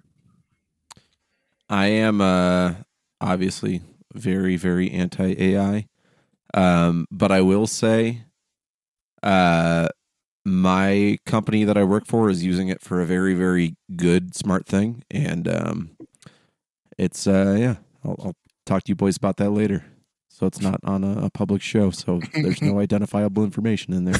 I am uh, obviously very, very anti-A I. Um, but I will say, uh, my company that I work for is using it for a very, very good, smart thing. And um, it's, uh, yeah, I'll, I'll talk to you boys about that later. So it's not on a, a public show. So there's no identifiable information in there.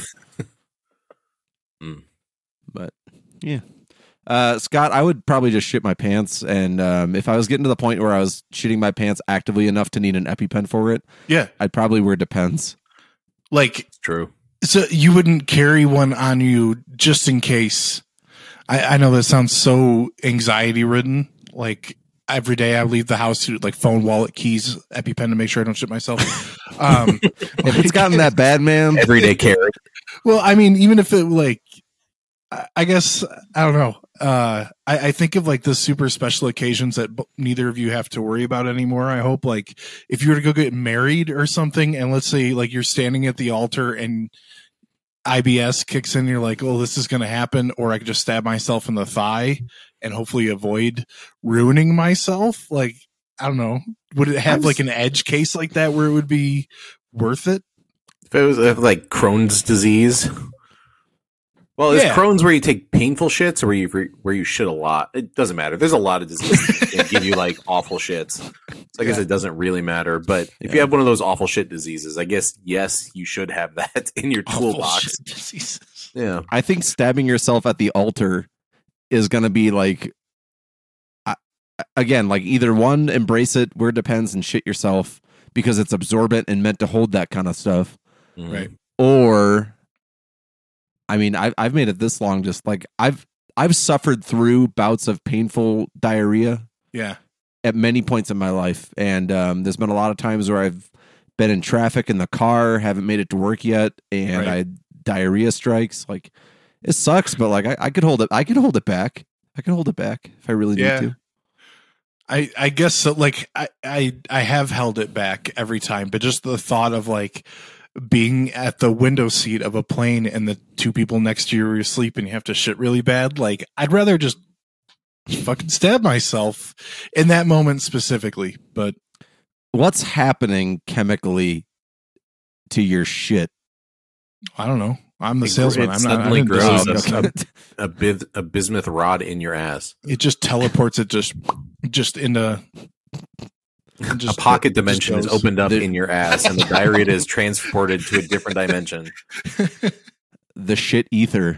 Mm. But yeah. Uh, Scott, I would probably just shit my pants. And um, if I was getting to the point where I was shitting my pants actively enough to need an EpiPen for it, Yeah. I'd probably wear Depends. Like, It's true. so you wouldn't carry one on you just in case. I, I know that sounds so anxiety ridden. Like every day I leave the house to like phone, wallet, keys, EpiPen to make sure I don't shit myself. Um, If it's gotten that bad, man, Everyday care. well, I mean, even if it like, I- I guess I don't know. Uh, I, I think of like the super special occasions that b- neither of you have to worry about anymore. I hope like if you were to go get married or something, and let's say like you're standing at the altar and I B S kicks in, and you're like, oh, this is going to happen, or I could just stab myself in the thigh and hopefully avoid ruining myself. Like, I don't know. Would it have I'm like s- an edge case like that where it would be worth it? If it was if, like Crohn's disease. Well, is Yeah. Crohn's where you take painful shits or where you where you shit a lot? It doesn't matter. There's a lot of diseases that can give you like awful shits. So I guess Yeah. it doesn't really matter. But if Yeah. you have one of those awful shit diseases, I guess yes, you should have that in your Awful toolbox. shit diseases. Yeah. I think stabbing yourself at the altar is going to be like, I, again, like either one, embrace it, wear Depends and shit yourself because it's absorbent and meant to hold that kind of stuff. Mhm. Right. Or, I mean, I've I've made it this long. Just like I've I've suffered through bouts of painful diarrhea Yeah. at many points in my life, and um, there's been a lot of times where I've been in traffic in the car, haven't made it to work yet, and Right. I had diarrhea strikes. Like it sucks, but like I, I could hold it. I could hold it back. I could hold it back if I really Yeah. need to. I, I guess so, like I, I I have held it back every time, but just the thought of like being at the window seat of a plane and the two people next to you are asleep and you have to shit really bad, like I'd rather just fucking stab myself in that moment specifically. But What's happening chemically to your shit? I don't know. I'm the It gr- salesman. it I'm not. I suddenly didn't grows decide up. this. A, bis- a bismuth rod in your ass. It just teleports it just just into just, a pocket it just dimension is goes. opened up There- in your ass, and the diarrhea is transported to a different dimension. The shit ether.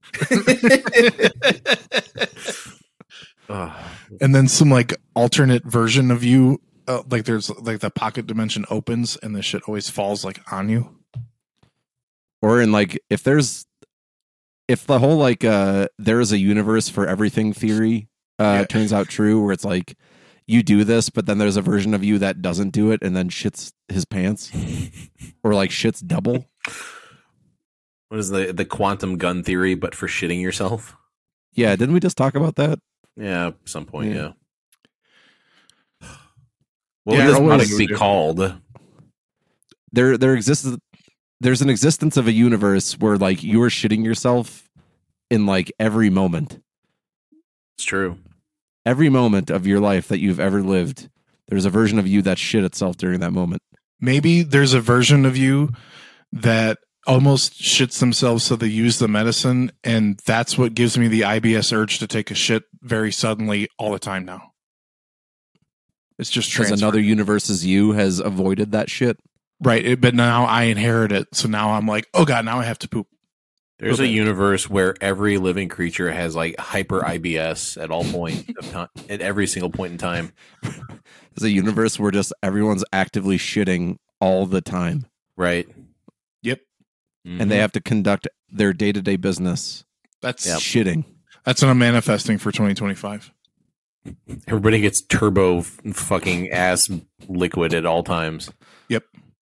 Ugh. And then some like alternate version of you, uh, like there's like the pocket dimension opens and the shit always falls like on you. Or in like if there's if the whole like uh there is a universe for everything theory uh Yeah. turns out true, where it's like you do this but then there's a version of you that doesn't do it and then shits his pants or like shits double. What is the the quantum gun theory, but for shitting yourself? Yeah, didn't we just talk about that? Yeah, at some point, Yeah. yeah. What Yeah, would this always- product be called? there there exists there's an existence of a universe where like you are shitting yourself in like every moment. It's true. Every moment of your life that you've ever lived, there's a version of you that shit itself during that moment. Maybe there's a version of you that almost shits themselves so they use the medicine, and that's what gives me the I B S urge to take a shit very suddenly all the time now. It's just Because transferred. another universe's you has avoided that shit. Right, it, but now I inherit it, so now I'm like, oh god, now I have to poop. There's Okay. a universe where every living creature has like hyper I B S at all point of time, at every single point in time. There's a universe where just everyone's actively shitting all the time, Right. Yep, and they have to conduct their day-to-day business that's Yep. shitting. that's what I'm manifesting for twenty twenty-five. Everybody gets turbo f- fucking ass liquid at all times. Yep,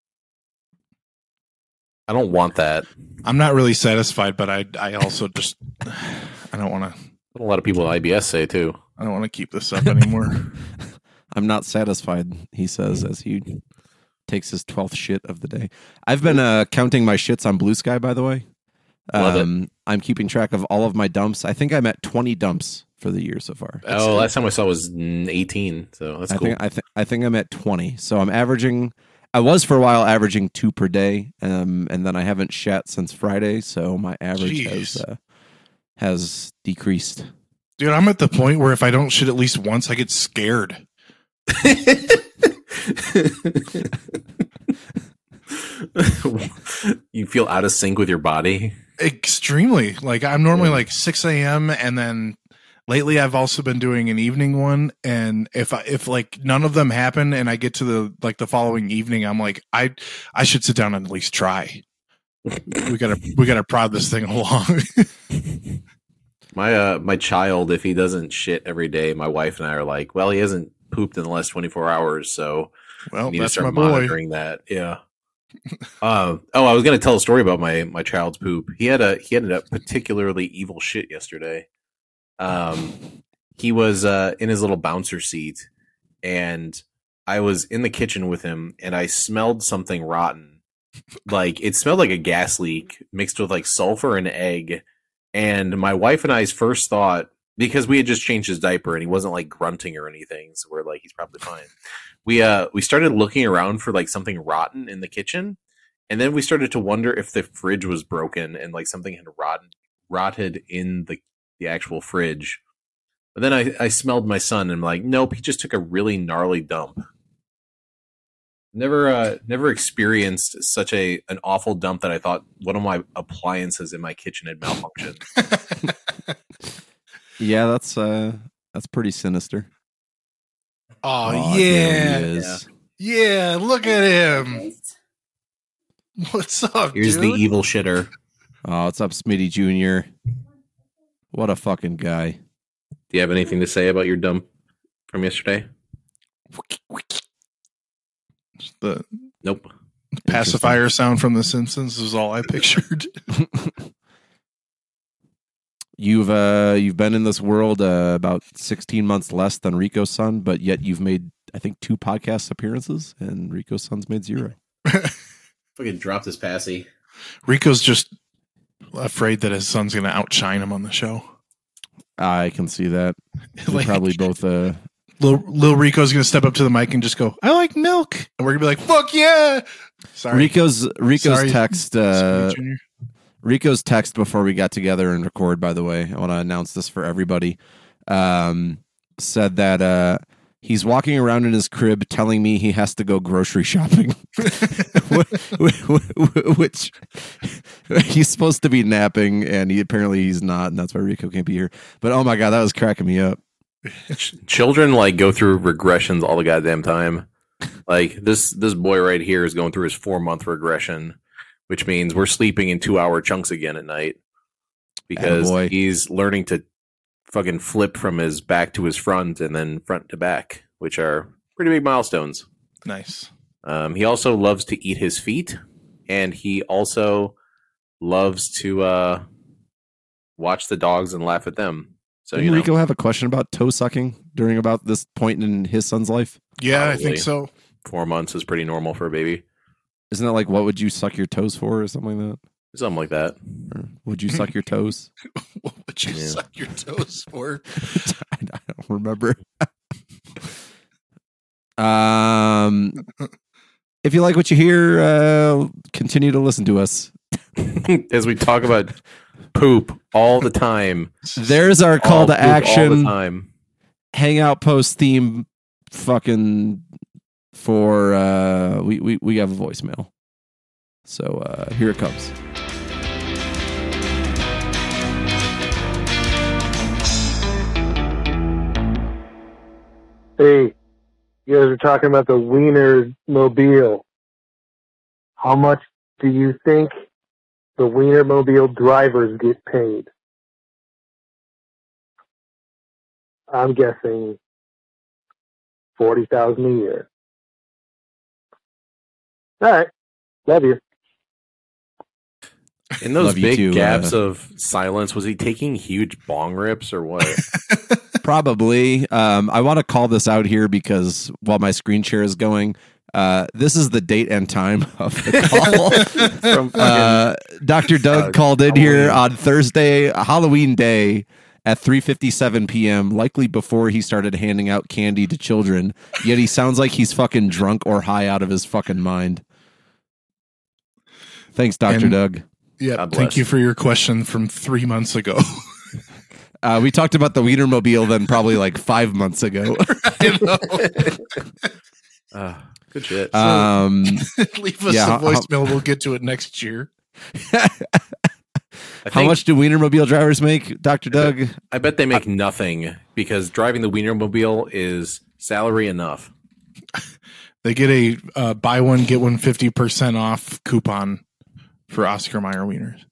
I don't want that. I'm not really satisfied, but I I also just I don't want to A lot of people with I B S say too. I don't want to keep this up anymore. I'm not satisfied, he says, as he takes his twelfth shit of the day. I've been uh, counting my shits on Blue Sky, by the way. Love it. Um, I'm keeping track of all of my dumps. I think I'm at twenty dumps for the year so far. That's oh, it. last time I saw was mm, eighteen. So that's I cool. think I think I think I'm at twenty. So I'm averaging. I was for a while averaging two per day, um, and then I haven't shat since Friday, so my average has Jeez. uh, has decreased. Dude, I'm at the point where if I don't shit at least once, I get scared. You feel out of sync with your body. Extremely. Like I'm normally Yeah. like six a.m. and then lately I've also been doing an evening one. And if I, if like none of them happen and I get to the like the following evening, I'm like I I should sit down and at least try. We gotta we gotta prod this thing along. My uh my child, if he doesn't shit every day, my wife and I are like, well, he hasn't pooped in the last twenty-four hours, so Well, we need to that's my start boy. monitoring that. Yeah. uh, oh, I was gonna tell a story about my my child's poop. He had a he ended up particularly evil shit yesterday. Um, he was uh in his little bouncer seat, and I was in the kitchen with him, and I smelled something rotten. Like it smelled like a gas leak mixed with like sulfur and egg. And my wife and I's first thought, because we had just changed his diaper and he wasn't like grunting or anything, so we're like, he's probably fine. We uh we started looking around for like something rotten in the kitchen, and then we started to wonder if the fridge was broken and like something had rotten rotted in the the actual fridge. But then I I smelled my son and I'm like, nope, he just took a really gnarly dump. Never uh never experienced such a an awful dump that I thought one of my appliances in my kitchen had malfunctioned. Yeah, that's uh, that's pretty sinister. Oh, there yeah. he is. Yeah, look at him. What's up, Here's dude? the evil shitter. Oh, what's up, Smitty Junior? What a fucking guy. Do you have anything to say about your dump from yesterday? The Nope. pacifier sound from The Simpsons is all I pictured. You've uh you've been in this world uh, about sixteen months less than Rico's son, but yet you've made I think two podcast appearances, and Rico's son's made zero. Fucking drop this passy. Rico's just afraid that his son's going to outshine him on the show. I can see that. They're Like, probably both. Uh, Lil, Lil Rico's going to step up to the mic and just go, I like milk. And we're going to be like, fuck yeah. Sorry. Rico's Rico's Sorry, text. Uh, Smitty Junior Rico's text before we got together and record. By the way, I want to announce this for everybody. Um, said that uh, he's walking around in his crib telling me he has to go grocery shopping, which he's supposed to be napping, and he apparently he's not, and that's why Rico can't be here. But oh my god, that was cracking me up. Ch- Children like go through regressions all the goddamn time. Like this this boy right here is going through his four month regression, which means we're sleeping in two hour chunks again at night because Attaboy. he's learning to fucking flip from his back to his front and then front to back, which are pretty big milestones. Nice. Um, he also loves to eat his feet, and he also loves to uh, watch the dogs and laugh at them. So Didn't you know, Rico have a question about toe sucking during about this point in his son's life? Yeah, I Probably. think so. four months is pretty normal for a baby. Isn't it like what would you suck your toes for or something like that? Something like that. Or would you suck your toes? What would you Yeah. suck your toes for? I don't remember. um, if you like what you hear, uh, continue to listen to us. As we talk about poop all the time. There's our call All to poop all the action. time. Hangout post theme fucking for uh we, we we have a voicemail. So uh here it comes. Hey, you guys are talking about the Wiener Mobile. How much do you think the Wiener Mobile drivers get paid? I'm guessing forty thousand a year. All right, love you. In those Love you big too, gaps uh, of silence, was he taking huge bong rips or what? Probably. Um I want to call this out here because while my screen share is going, uh this is the date and time of the call. From fucking, uh Doctor Doug uh, called in here Halloween. on Thursday, Halloween day at three fifty-seven p.m., likely before he started handing out candy to children. Yet he sounds like he's fucking drunk or high out of his fucking mind. Thanks, Doctor And- Doug. Yeah, God thank bless. you for your question from three months ago. Uh, we talked about the Wienermobile then probably like five months ago. I know. uh, good shit. Um, Leave us Yeah, a how- voicemail. We'll get to it next year. I how think- much do Wienermobile drivers make, Doctor Doug? I bet they make nothing because driving the Wienermobile is salary enough. They get a uh, buy one get one fifty percent off coupon for Oscar Mayer wieners.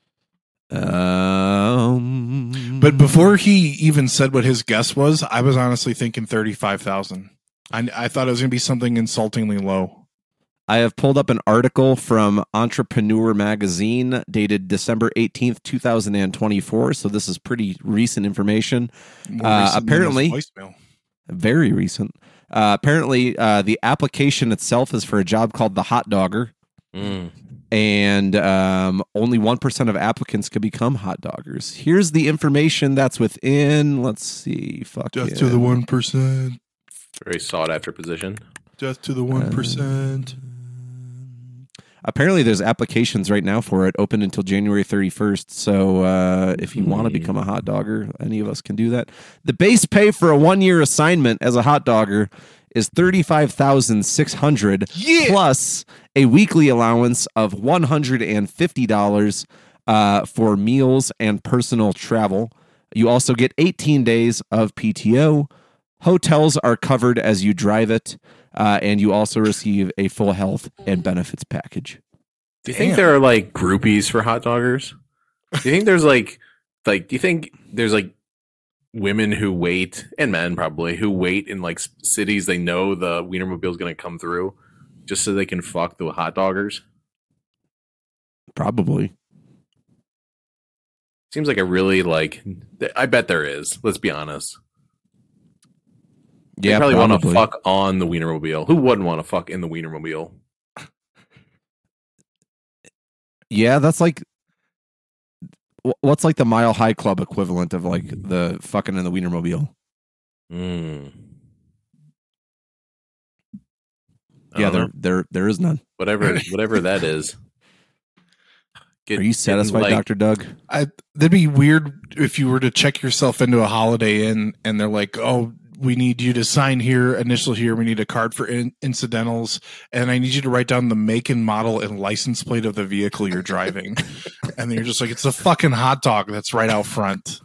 Um, But before he even said what his guess was, I was honestly thinking thirty-five thousand. I, I thought it was going to be something insultingly low. I have pulled up an article from Entrepreneur Magazine dated December eighteenth, twenty twenty-four. So this is pretty recent information. More Uh, recent than apparently- this voicemail. Very recent. Uh, apparently, uh, the application itself is for a job called the hot dogger. Mm. And um, only one percent of applicants could become hot doggers. Here's the information that's within, let's see, fuck Death yeah. to the one percent. Very sought after position. Death to the one percent. Apparently, there's applications right now for it, open until January thirty-first. So uh, if you want to become a hot dogger, any of us can do that. The base pay for a one-year assignment as a hot dogger is thirty-five thousand six hundred dollars Yeah. plus a weekly allowance of one hundred fifty dollars uh, for meals and personal travel. You also get eighteen days of P T O. Hotels are covered as you drive it, uh, and you also receive a full health and benefits package. Do you think Damn. there are like groupies for hot doggers? Do you think there's like like do you think there's like women who wait and men probably who wait in like s- cities they know the Wienermobile is going to come through just so they can fuck the hot doggers? Probably. Seems like a really like th- I bet there is. Let's be honest. They Yeah, probably, probably. want to fuck on the Wienermobile. Who wouldn't want to fuck in the Wienermobile? Yeah, that's like wh- what's like the Mile High Club equivalent of like the fucking in the Wienermobile. Mm. I Yeah, don't there know. there there is none. whatever whatever that is. Get- Are you getting, satisfied, like- Doctor Doug? I, that'd be weird if you were to check yourself into a Holiday Inn and they're like, oh, we need you to sign here, initial here. We need a card for in- incidentals. And I need you to write down the make and model and license plate of the vehicle you're driving. And then you're just like, it's a fucking hot dog that's right out front.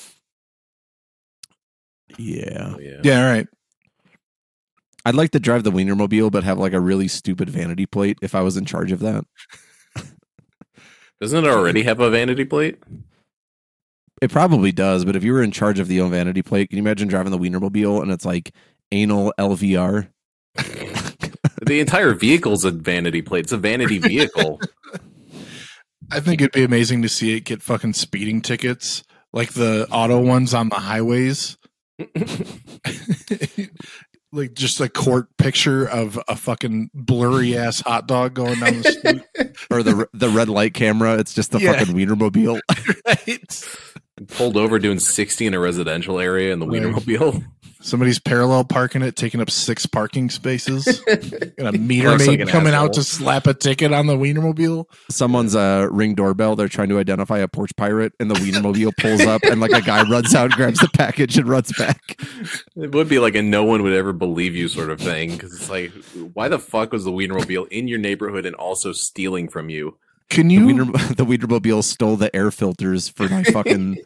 Yeah. Oh, yeah. Yeah, all right. I'd like to drive the Wienermobile, but have like a really stupid vanity plate if I was in charge of that. Doesn't it already have a vanity plate? It probably does, but if you were in charge of the own vanity plate, can you imagine driving the Wienermobile and it's like anal L V R? The entire vehicle's a vanity plate. It's a vanity vehicle. I think it'd be amazing to see it get fucking speeding tickets like the auto ones on the highways. like just a court picture of a fucking blurry ass hot dog going down the street, or the the red light camera. It's just the Yeah. fucking Wienermobile. right? Pulled over doing sixty in a residential area in the Right. Wienermobile. Somebody's parallel parking it, taking up six parking spaces, and a meter Looks maid like an coming asshole. out to slap a ticket on the Wienermobile. Someone's uh, ring doorbell. They're trying to identify a porch pirate, and the Wienermobile pulls up, and like a guy runs out, grabs the package, and runs back. It would be like a no one would ever believe you sort of thing. Because it's like, why the fuck was the Wienermobile in your neighborhood and also stealing from you? Can The, you? Wiener, the Wienermobile stole the air filters for my fucking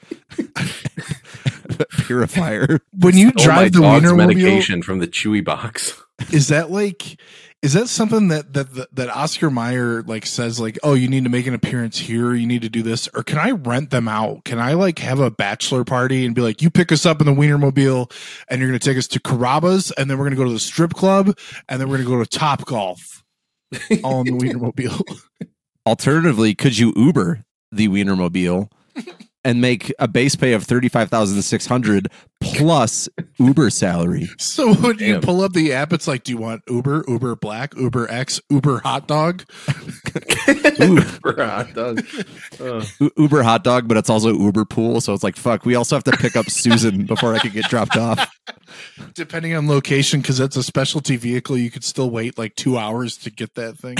purifier. When you Oh, my drive the dog's Wienermobile, medication from the Chewy box. is that like? Is that something that, that that that Oscar Mayer like says like, oh, you need to make an appearance here, you need to do this, or can I rent them out? Can I like have a bachelor party and be like, you pick us up in the Wienermobile, and you're going to take us to Carrabba's, and then we're going to go to the strip club, and then we're going to go to Top Golf, all in the Wienermobile. Alternatively, could you Uber the Wienermobile and make a base pay of thirty-five thousand six hundred plus Uber salary? So when you Damn. pull up the app, it's like, do you want Uber, Uber Black, Uber X, Uber Hot Dog? For a hot dog. Uh, U- Uber hot dog, but it's also Uber pool. So it's like, fuck, we also have to pick up Susan before I can get dropped off. Depending on location, because that's a specialty vehicle, you could still wait like two hours to get that thing.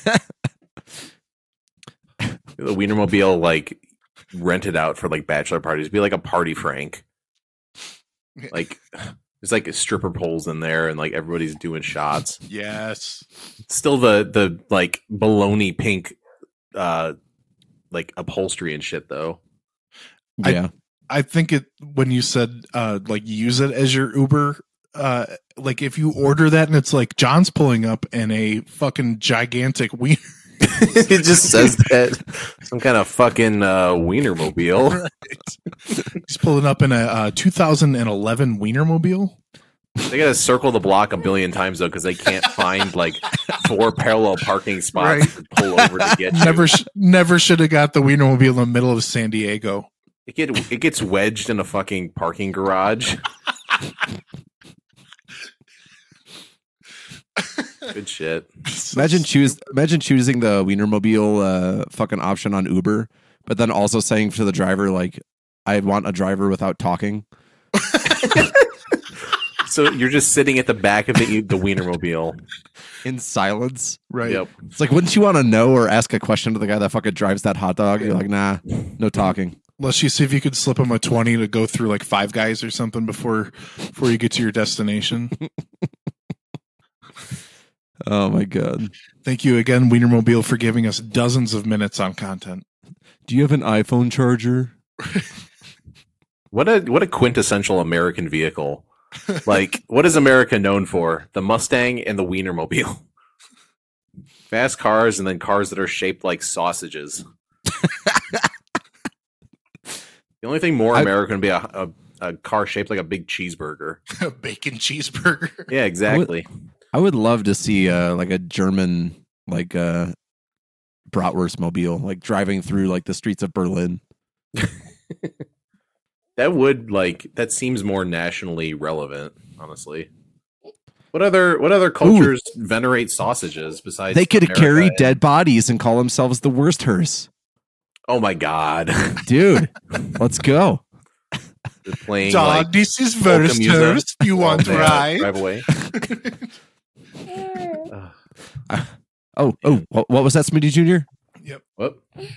the Wienermobile like rented out for like bachelor parties. Be like a party Frank. Like there's like stripper poles in there and like everybody's doing shots. Yes. Still the the like baloney pink uh like upholstery and shit though. Yeah. I think it when you said uh like use it as your Uber, uh like if you order that and it's like John's pulling up in a fucking gigantic wiener. It just says that some kind of fucking uh Wienermobile. Right. He's pulling up in a uh, two thousand eleven Wienermobile. They gotta circle the block a billion times though because they can't find like four parallel parking spots Right. to pull over to get you. Never, sh- never should have got the Wienermobile in the middle of San Diego. It get it gets wedged in a fucking parking garage. Good shit. Imagine choose imagine choosing the Wienermobile uh, fucking option on Uber, but then also saying to the driver like, I want a driver without talking. So you're just sitting at the back of the the Wienermobile. In silence. Right. Yep. It's like, wouldn't you want to know or ask a question to the guy that fucking drives that hot dog? You're like, nah, no talking. Unless you see if you could slip him a twenty to go through like Five Guys or something before before you get to your destination. Oh my god. Thank you again, Wienermobile, for giving us dozens of minutes on content. Do you have an iPhone charger? What a what a quintessential American vehicle. Like, what is America known for? The Mustang and the Wienermobile. Fast cars and then cars that are shaped like sausages. The only thing more I- American would be a, a, a car shaped like a big cheeseburger. A bacon cheeseburger. Yeah, exactly. I would love to see uh, like a German like uh, bratwurst mobile, like driving through like the streets of Berlin. That would like that seems more nationally relevant, honestly. What other what other cultures venerate sausages besides They could America carry and- dead bodies and call themselves the Wursthurst. Oh my god. Dude, let's go. They're playing Dog, like this is polka first music toast. You while want they, uh, ride? drive away. Ugh. Oh, oh, what, what was that, Smitty Junior? Whoop.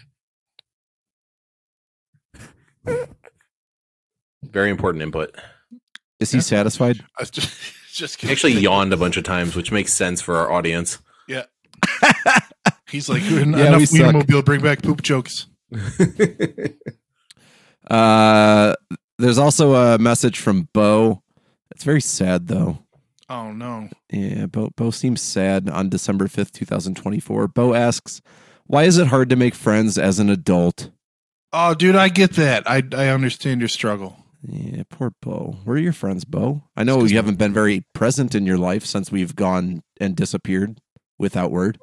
Very important input. Is he satisfied? I was just, just He kidding. actually yawned a bunch of times, which makes sense for our audience. He's like, enough Yeah, we suck. Wienermobile, bring back poop jokes. Uh, there's also a message from Bo. It's very sad though. Oh no. Yeah, Bo, Bo seems sad on December fifth, twenty twenty-four. Bo asks, why is it hard to make friends as an adult? Oh, dude, I get that. I I understand your struggle. Yeah, poor Bo. Where are your friends, Bo? I know you haven't been very present in your life since we've gone and disappeared without word.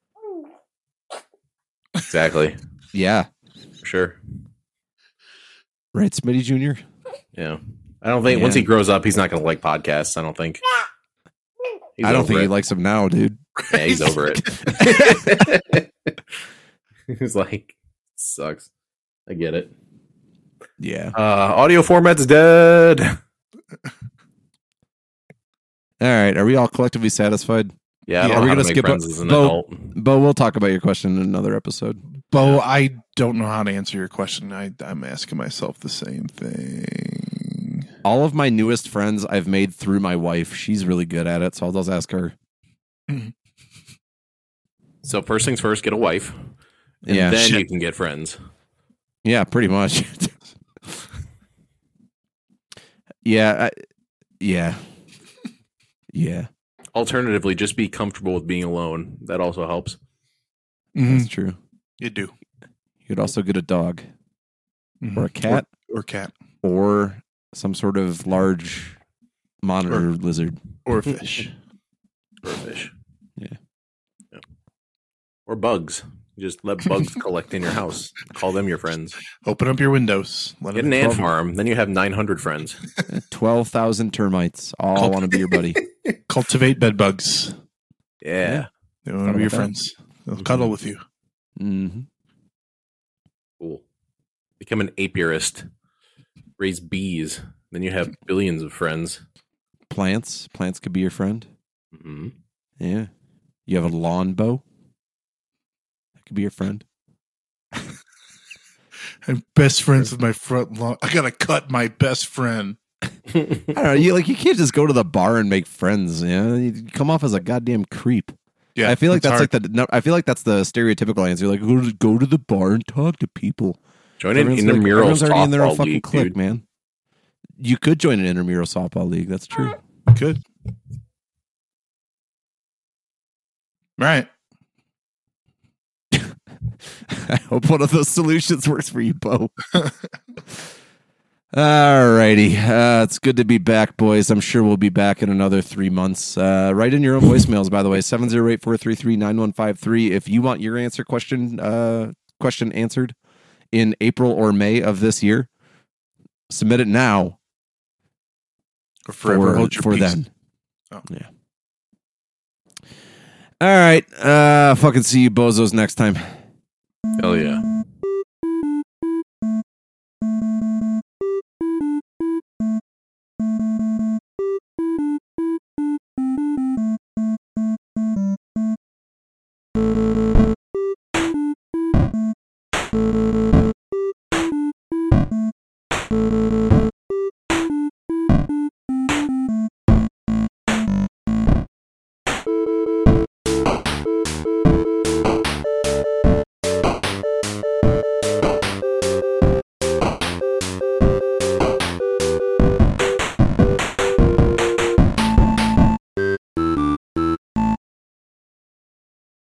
Exactly. Yeah. Sure. Right, Smitty Junior? Yeah. I don't think once Yeah. he grows up, he's not going to like podcasts. I don't think. He's I don't over think it. he likes him now, dude. Yeah, he's over it. He's like, sucks. I get it. Yeah. Uh, audio format's dead. All right. Are we all collectively satisfied? Yeah, I Yeah, don't we're know how gonna to make skip friends a- as an Bo- adult. Bo, we'll talk about your question in another episode. Bo, I don't know how to answer your question. I, I'm asking myself the same thing. All of my newest friends I've made through my wife. She's really good at it, so I'll just ask her. So first things first, get a wife, and Yeah. then Shit. you can get friends. Yeah, pretty much. yeah. I, yeah. Yeah. Alternatively, just be comfortable with being alone. That also helps. Mhm. That's true. You do. You could also get a dog Mhm. or a cat Or, or cat. or some sort of large monitor lizard. Or a fish. Or a fish. Yeah. Yeah. Or bugs. Just let bugs collect in your house. Call them your friends. Open up your windows. Let Get them an ant farm. Then you have nine hundred friends. twelve thousand termites all want to be your buddy. cultivate bed bugs. Yeah. They want Thought to be your about that. friends. They'll cuddle with you. Mm-hmm. Cool. Become an apiarist. Raise bees. Then you have billions of friends. Plants. Plants could be your friend. hmm Yeah. You have a lawn bow. That could be your friend. I'm best friends with my front lawn. I gotta cut my best friend. I don't know. You like you can't just go to the bar and make friends. You know? You come off as a goddamn creep. Yeah, I feel like it's that's hard. like the. No, I feel like that's the stereotypical answer. Like go to, go to the bar and talk to people. Join an Everyone's like- intramural everyone's already in their own softball fucking league, clique, dude. man. You could join an intramural softball league. That's true. Good. All right. I hope one of those solutions works for you, Bo. Alrighty. Uh, it's good to be back, boys. I'm sure we'll be back in another three months. Uh, write in your own voicemails, by the way, seven zero eight, four three three, nine one five three. If you want your answer question uh, question answered in April or May of this year, submit it now Or forever for, hold your for peace. then. Oh. Yeah. All right. Uh, fucking see you bozos next time. Hell yeah.